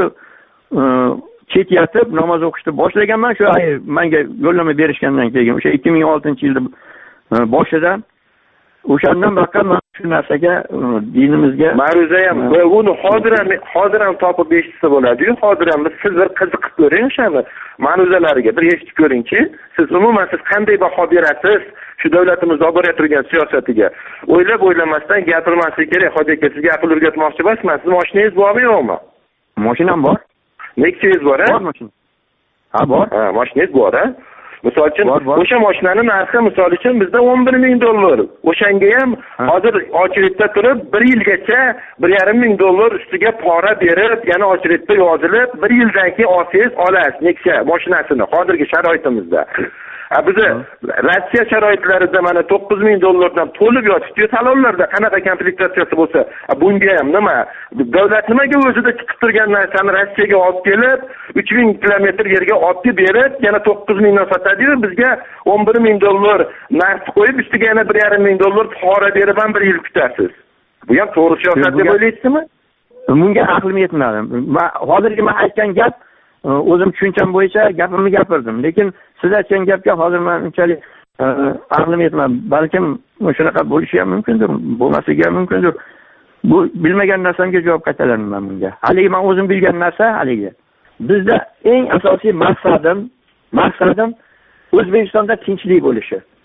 ketyatib namoz o'qishni boshlaganman. Shu menga yo'llanma berishgandan keyin o'sha ikki ming oltinchi yilda boshida o'shandan baqib men shu narsaga dinimizga ma'ruza ham uni hozir ham hozir ham topib eshitsa bo'ladi-yu. Hozir ham siz bir qiziqib ko'ring o'shani ma'ruzalariga, bir eshitib ko'ringchi. Siz umuman siz qanday baho berasiz shu davlatimiz olib borayotgan siyosatiga? O'ylab o'ylamasdan gapirmaslik kerak. Hoji aka, sizga aql o'rgatmoqchi emasman. Siz mashinangiz bormi yo'qmi? Mashinam bor. Nexia bor, ha? Bor mashina. Ha, bor. Ha, mashinangiz bor, ha? Misol uchun o'sha mashinani narxi misol uchun bizda o'n bir ming dollar. O'shanga ham hozir ochlikda turib bir yilgacha bir yarim ming dollar ustiga pora berib, yana ochlikda yozilib, bir yildan keyin olsangiz olasiz Nexia mashinasini hozirgi sharoitimizda. Biz Rossiya sharoitlarida mana to'qqiz ming dollardan to'lib yotibdi salonlarda qanaqa komplektatsiyasi bo'lsa, bunga ham nima? Davlat nimaga o'zida chiqib turgan narsani Rossiyaga olib kelib, uch ming kilometr yerga olib berib, yana to'qqiz mingdan sotadi-yu, bizga o'n bir ming dollar narx qo'yib, ustiga yana bir yarim ming dollar pora berib ham bir yil kutasiz. Bu ham to'g'ri siyosat deb o'ylaysizmi? Bunga aqlim yetmadi. Hozirgi men aytgan gap o'zim tushuncham bo'yicha gapimni gapirdim. Lekin siz aytgan gapga hozir men unchalik aqlim yetmadi. Balkim shunaqa bo'lishi ham mumkindir, bo'lmasligi ham mumkindir. Bu bilmagan narsamga javob qaytaraman bunga. Haligi men o'zim bilgan narsa haligi. Bizda eng asosiy maqsadim, maqsadim O'zbekistonda tinchlik bo'lishi.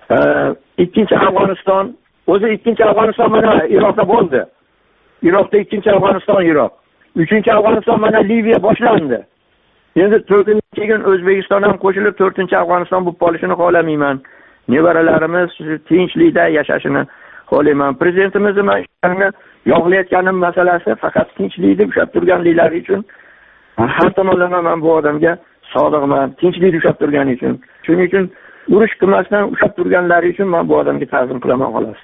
ikkinchi Afg'oniston, o'zi ikkinchi Afg'oniston mana Iroqda bo'ldi. Iroqda ikkinchi Afg'oniston Iroq. uchinchi Afg'oniston mana Liviya boshlandi. Endi to'rtinchi keyin O'zbekiston ham qo'shilib to'rtinchi Afg'oniston bo'lib qolishini xohlamayman. Nevaralarimiz tinchlikda yashashini xohlayman. Prezidentimiz mana yo'qlayotganim masalasi faqat tinchlikni ushlab turganliklari uchun har tomonlama men bu odamga sodiqman. Tinchlikni ushlab turgani uchun. Shuning uchun urush qilmasdan ushlab turganlari uchun men bu odamga ta'zim qilaman xolos.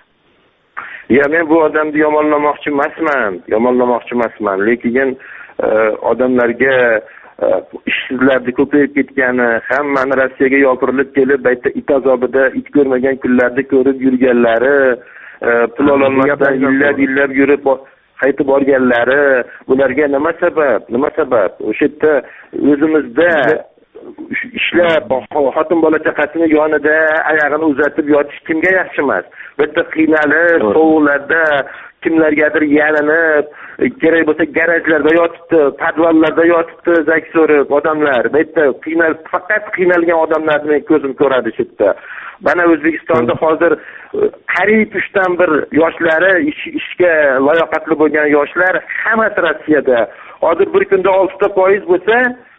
Ya men bu odamni yomonlamoqchi emasman, yomonlamoqchi emasman, lekin odamlarga ishsizlarni ko'payib ketgani, hammani Rossiyaga yopirilib kelib, baytda it azobida it ko'rmagan kunlarda ko'rib yurganlari, pul ololmasdan yillab yillab yurib qaytib borganlari, bularga nima sabab? Nima sabab? O'sha yerda o'zimizda ishlab, xotin bola chaqasini yonida oyog'ini uzatib yotish kimga yaxshi emas? Bitta qiynalib, sovuqlarda kimlargadir yalinib, kerak bo'lsa garajlarda yotibdi, podvallarda yotibdi, zak so'rib odamlar. Bitta qiynalib, faqat qiynalgan odamlarni men ko'zim ko'radi shu yerda. Mana O'zbekistonda hozir qariyb uchdan bir yoshlari, ishga layoqatli bo'lgan yoshlar hammasi Rossiyada. Hozir bir kunda olti foiz bo'lsa,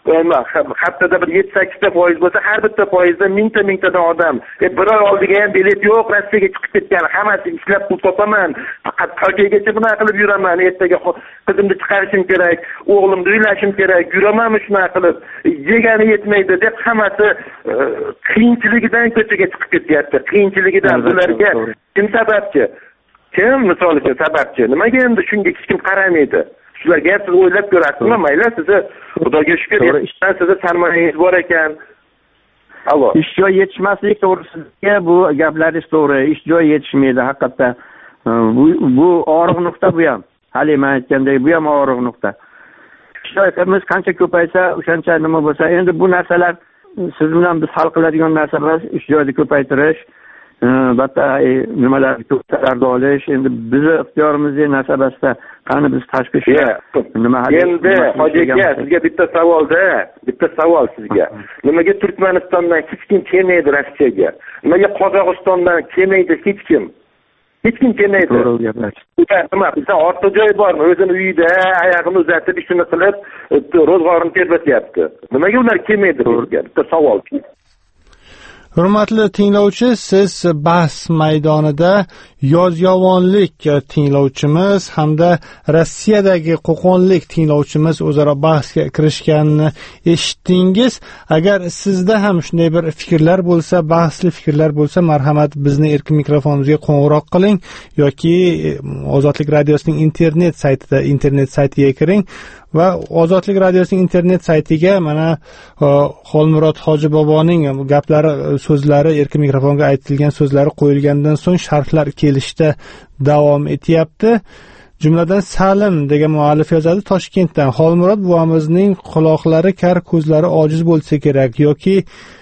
haftada bir yetti sakkizta foiz bo'lsa, har bitta foizda mingta mingtadan odam. E bir oy oldiga ham bilet yo'q, Rossiyaga chiqib ketgan. Hammasi ishlab pul topaman, faqat qalbagacha buni qilib yuraman. Ertaga qizimni chiqarishim kerak, o'g'limni uylashim kerak, yuramanmi shuna qilib. Yegani yetmaydi deb hammasi qiyinchiligidan ko'chaga chiqib ketyapti. Qiyinchiligidan bularga kim sababchi? Kim misol uchun sababchi? Nimaga endi shunga hech kim qaramaydi? Shularga ham siz o'ylab ko'rasizmi? Mayli, sizni Xudoga shukr, ishdan sizni sarmoyangiz bor ekan. Allo. Ish joyi yetishmasligi to'g'risida bu gaplaringiz to'g'ri. Ish joyi yetishmaydi haqiqatda. Bu bu og'riq nuqta bu ham. Halima aytgandek, bu ham og'riq nuqta. Ish joyimiz qancha ko'paysa, o'shancha nima bo'lsa, endi bu narsalar siz bilan biz hal qiladigan narsa emas. Ish joyini ko'paytirish, albatta nimalar ko'plarni olish, endi bizni ixtiyorimizga narsa emasda. Qani biz tashqi ishlar nima hali endi hojiga sizga bitta savolda, bitta savol sizga. Nimaga Turkmanistondan hech kim kelmaydi Rossiyaga? Nimaga Qozog'istondan kelmaydi hech kim? Hech kim kelmaydi. Nima, bizda ortiq joy bormi? O'zini uyida oyog'ini uzatib ishini qilib, ro'zg'orini terbatyapti. Nimaga ular kelmaydi bizga? Bitta savol. Hurmatli tinglovchi, siz bahs maydonida yozyovonlik tinglovchimiz hamda Rossiyadagi qo'qonlik tinglovchimiz o'zaro bahsga kirishganini eshitdingiz. Agar sizda ham shunday bir fikrlar bo'lsa, bahsli fikrlar bo'lsa, marhamat bizni erkin mikrofonimizga qo'ng'iroq qiling yoki Ozodlik radiosining internet saytida internet saytiga kiring va Ozodlik radiosining internet saytiga mana Xolmurod Hoji boboning gaplari, so'zlari, erkin mikrofonga aytilgan so'zlari qo'yilgandan so'ng sharhlar kelishda davom etyapti. Jumladan Salim degan muallif yozadi Toshkentdan. Xolmurod buvamizning quloqlari kar, ko'zlari ojiz bo'lsa kerak yoki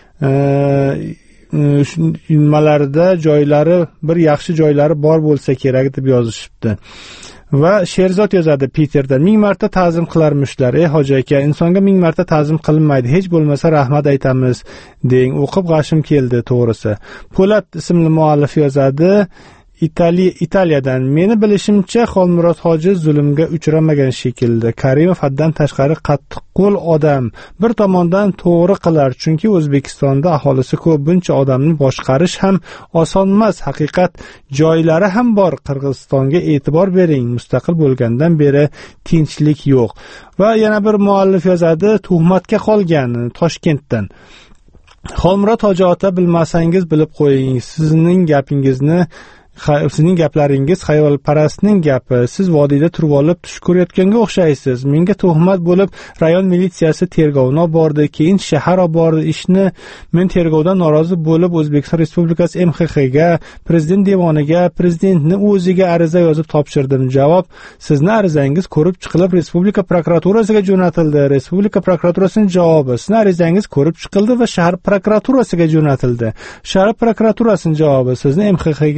nimalarda joylari, bir yaxshi joylari bor bo'lsa kerak deb yozishibdi. Va Sherzod yozadi Peterdan. Ming marta ta'zim qilarmishlar. Ey hoji aka, insonga ming marta ta'zim qilinmaydi. Hech bo'lmasa rahmat aytamiz deng. O'qib g'ashim keldi to'g'risi. Po'lat ismli muallif yozadi Italiya Italiyadan. Meni bilishimcha Xolmurod hoji zulmga uchramagan shekilli. Karimov haddan tashqari qattiqqo'l odam. Bir tomondan to'g'ri qilar, chunki O'zbekistonda aholisi ko'p, buncha odamni boshqarish ham oson emas. Haqiqat joylari ham bor. Qirg'izistonga e'tibor bering. Mustaqil bo'lgandan beri tinchlik yo'q. Va yana bir muallif yozadi tuhmatga qolgan Toshkentdan. Xolmurod hoji ota, bilmasangiz bilib qo'ying. Sizning gapingizni Sizning gaplaringiz xayolparastning gapi. Siz vodiyda turib olib tush ko'rayotganga o'xshaysiz. Menga tuhmat bo'lib rayon militsiyasi tergovni olib bordi, keyin shahar olib bordi. Ishni men tergovdan norozi bo'lib O'zbekiston Respublikasi M X X ga, prezident devoniga, prezidentni o'ziga ariza yozib topshirdim. Javob: sizni arizangiz ko'rib chiqilib Respublika prokuraturasiga jo'natildi. Respublika prokuraturasining javobi: sizning arizangiz ko'rib chiqildi va shahar prokuraturasiga jo'natildi. Shahar prokuraturasining javobi: sizni M X X ga va prezident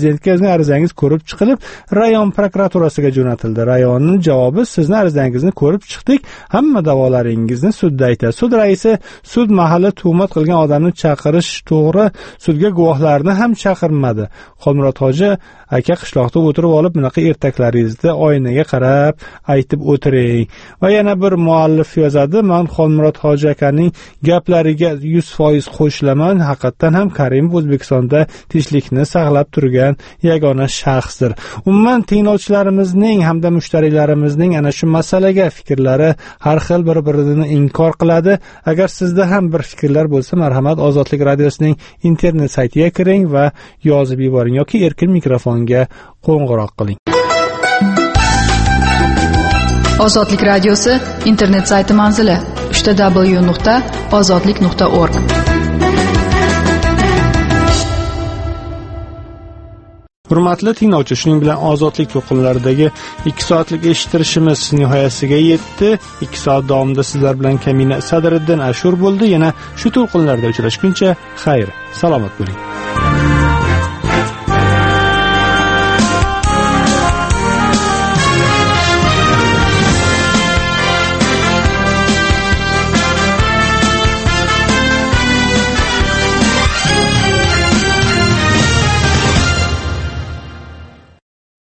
prezidentga sizning arizangiz ko'rib chiqilib, rayon prokuraturasiga jo'natildi. Rayonning javobi: sizning arizangizni ko'rib chiqdik, hamma da'volaringizni sudda aytadi. Sud raisi: sud mahali tuhmat qilgan odamni chaqirish to'g'ri, sudga guvohlarni ham chaqirmadi. Xolmurod hoji aka qishloqda o'tirib olib, bunaqa ertaklaringizni oynaga qarab aytib o'tiring. Va yana bir muallif yozadi: men Xolmurod hoji akaning gaplariga yuz foiz qo'shilaman. Haqiqatan ham Karimov O'zbekistonda tinchlikni saqlab turgan yagona shaxsdir. Umuman tinglovchilarimizning hamda mushtarilarimizning ana shu masalaga fikrlari har xil, bir-birini inkor qiladi. Agar sizda ham bir fikrlar bo'lsa, marhamat, Ozodlik radiosining internet saytiga kiring va yozib yuboring yoki erkin mikrofonga qo'ng'iroq qiling. Ozodlik radiosi internet sayti manzili: w w w nuqta ozodlik nuqta org. Hurmatli tinglovchi, shuning bilan ozodlik to'lqinlaridagi ikki soatlik eshittirishimiz nihoyasiga yetdi. ikki soat davomida sizlar bilan Kamina Sadriddin Ashur bo'ldi. Yana shu to'lqinlarda uchrashguncha xayr, salomat bo'ling.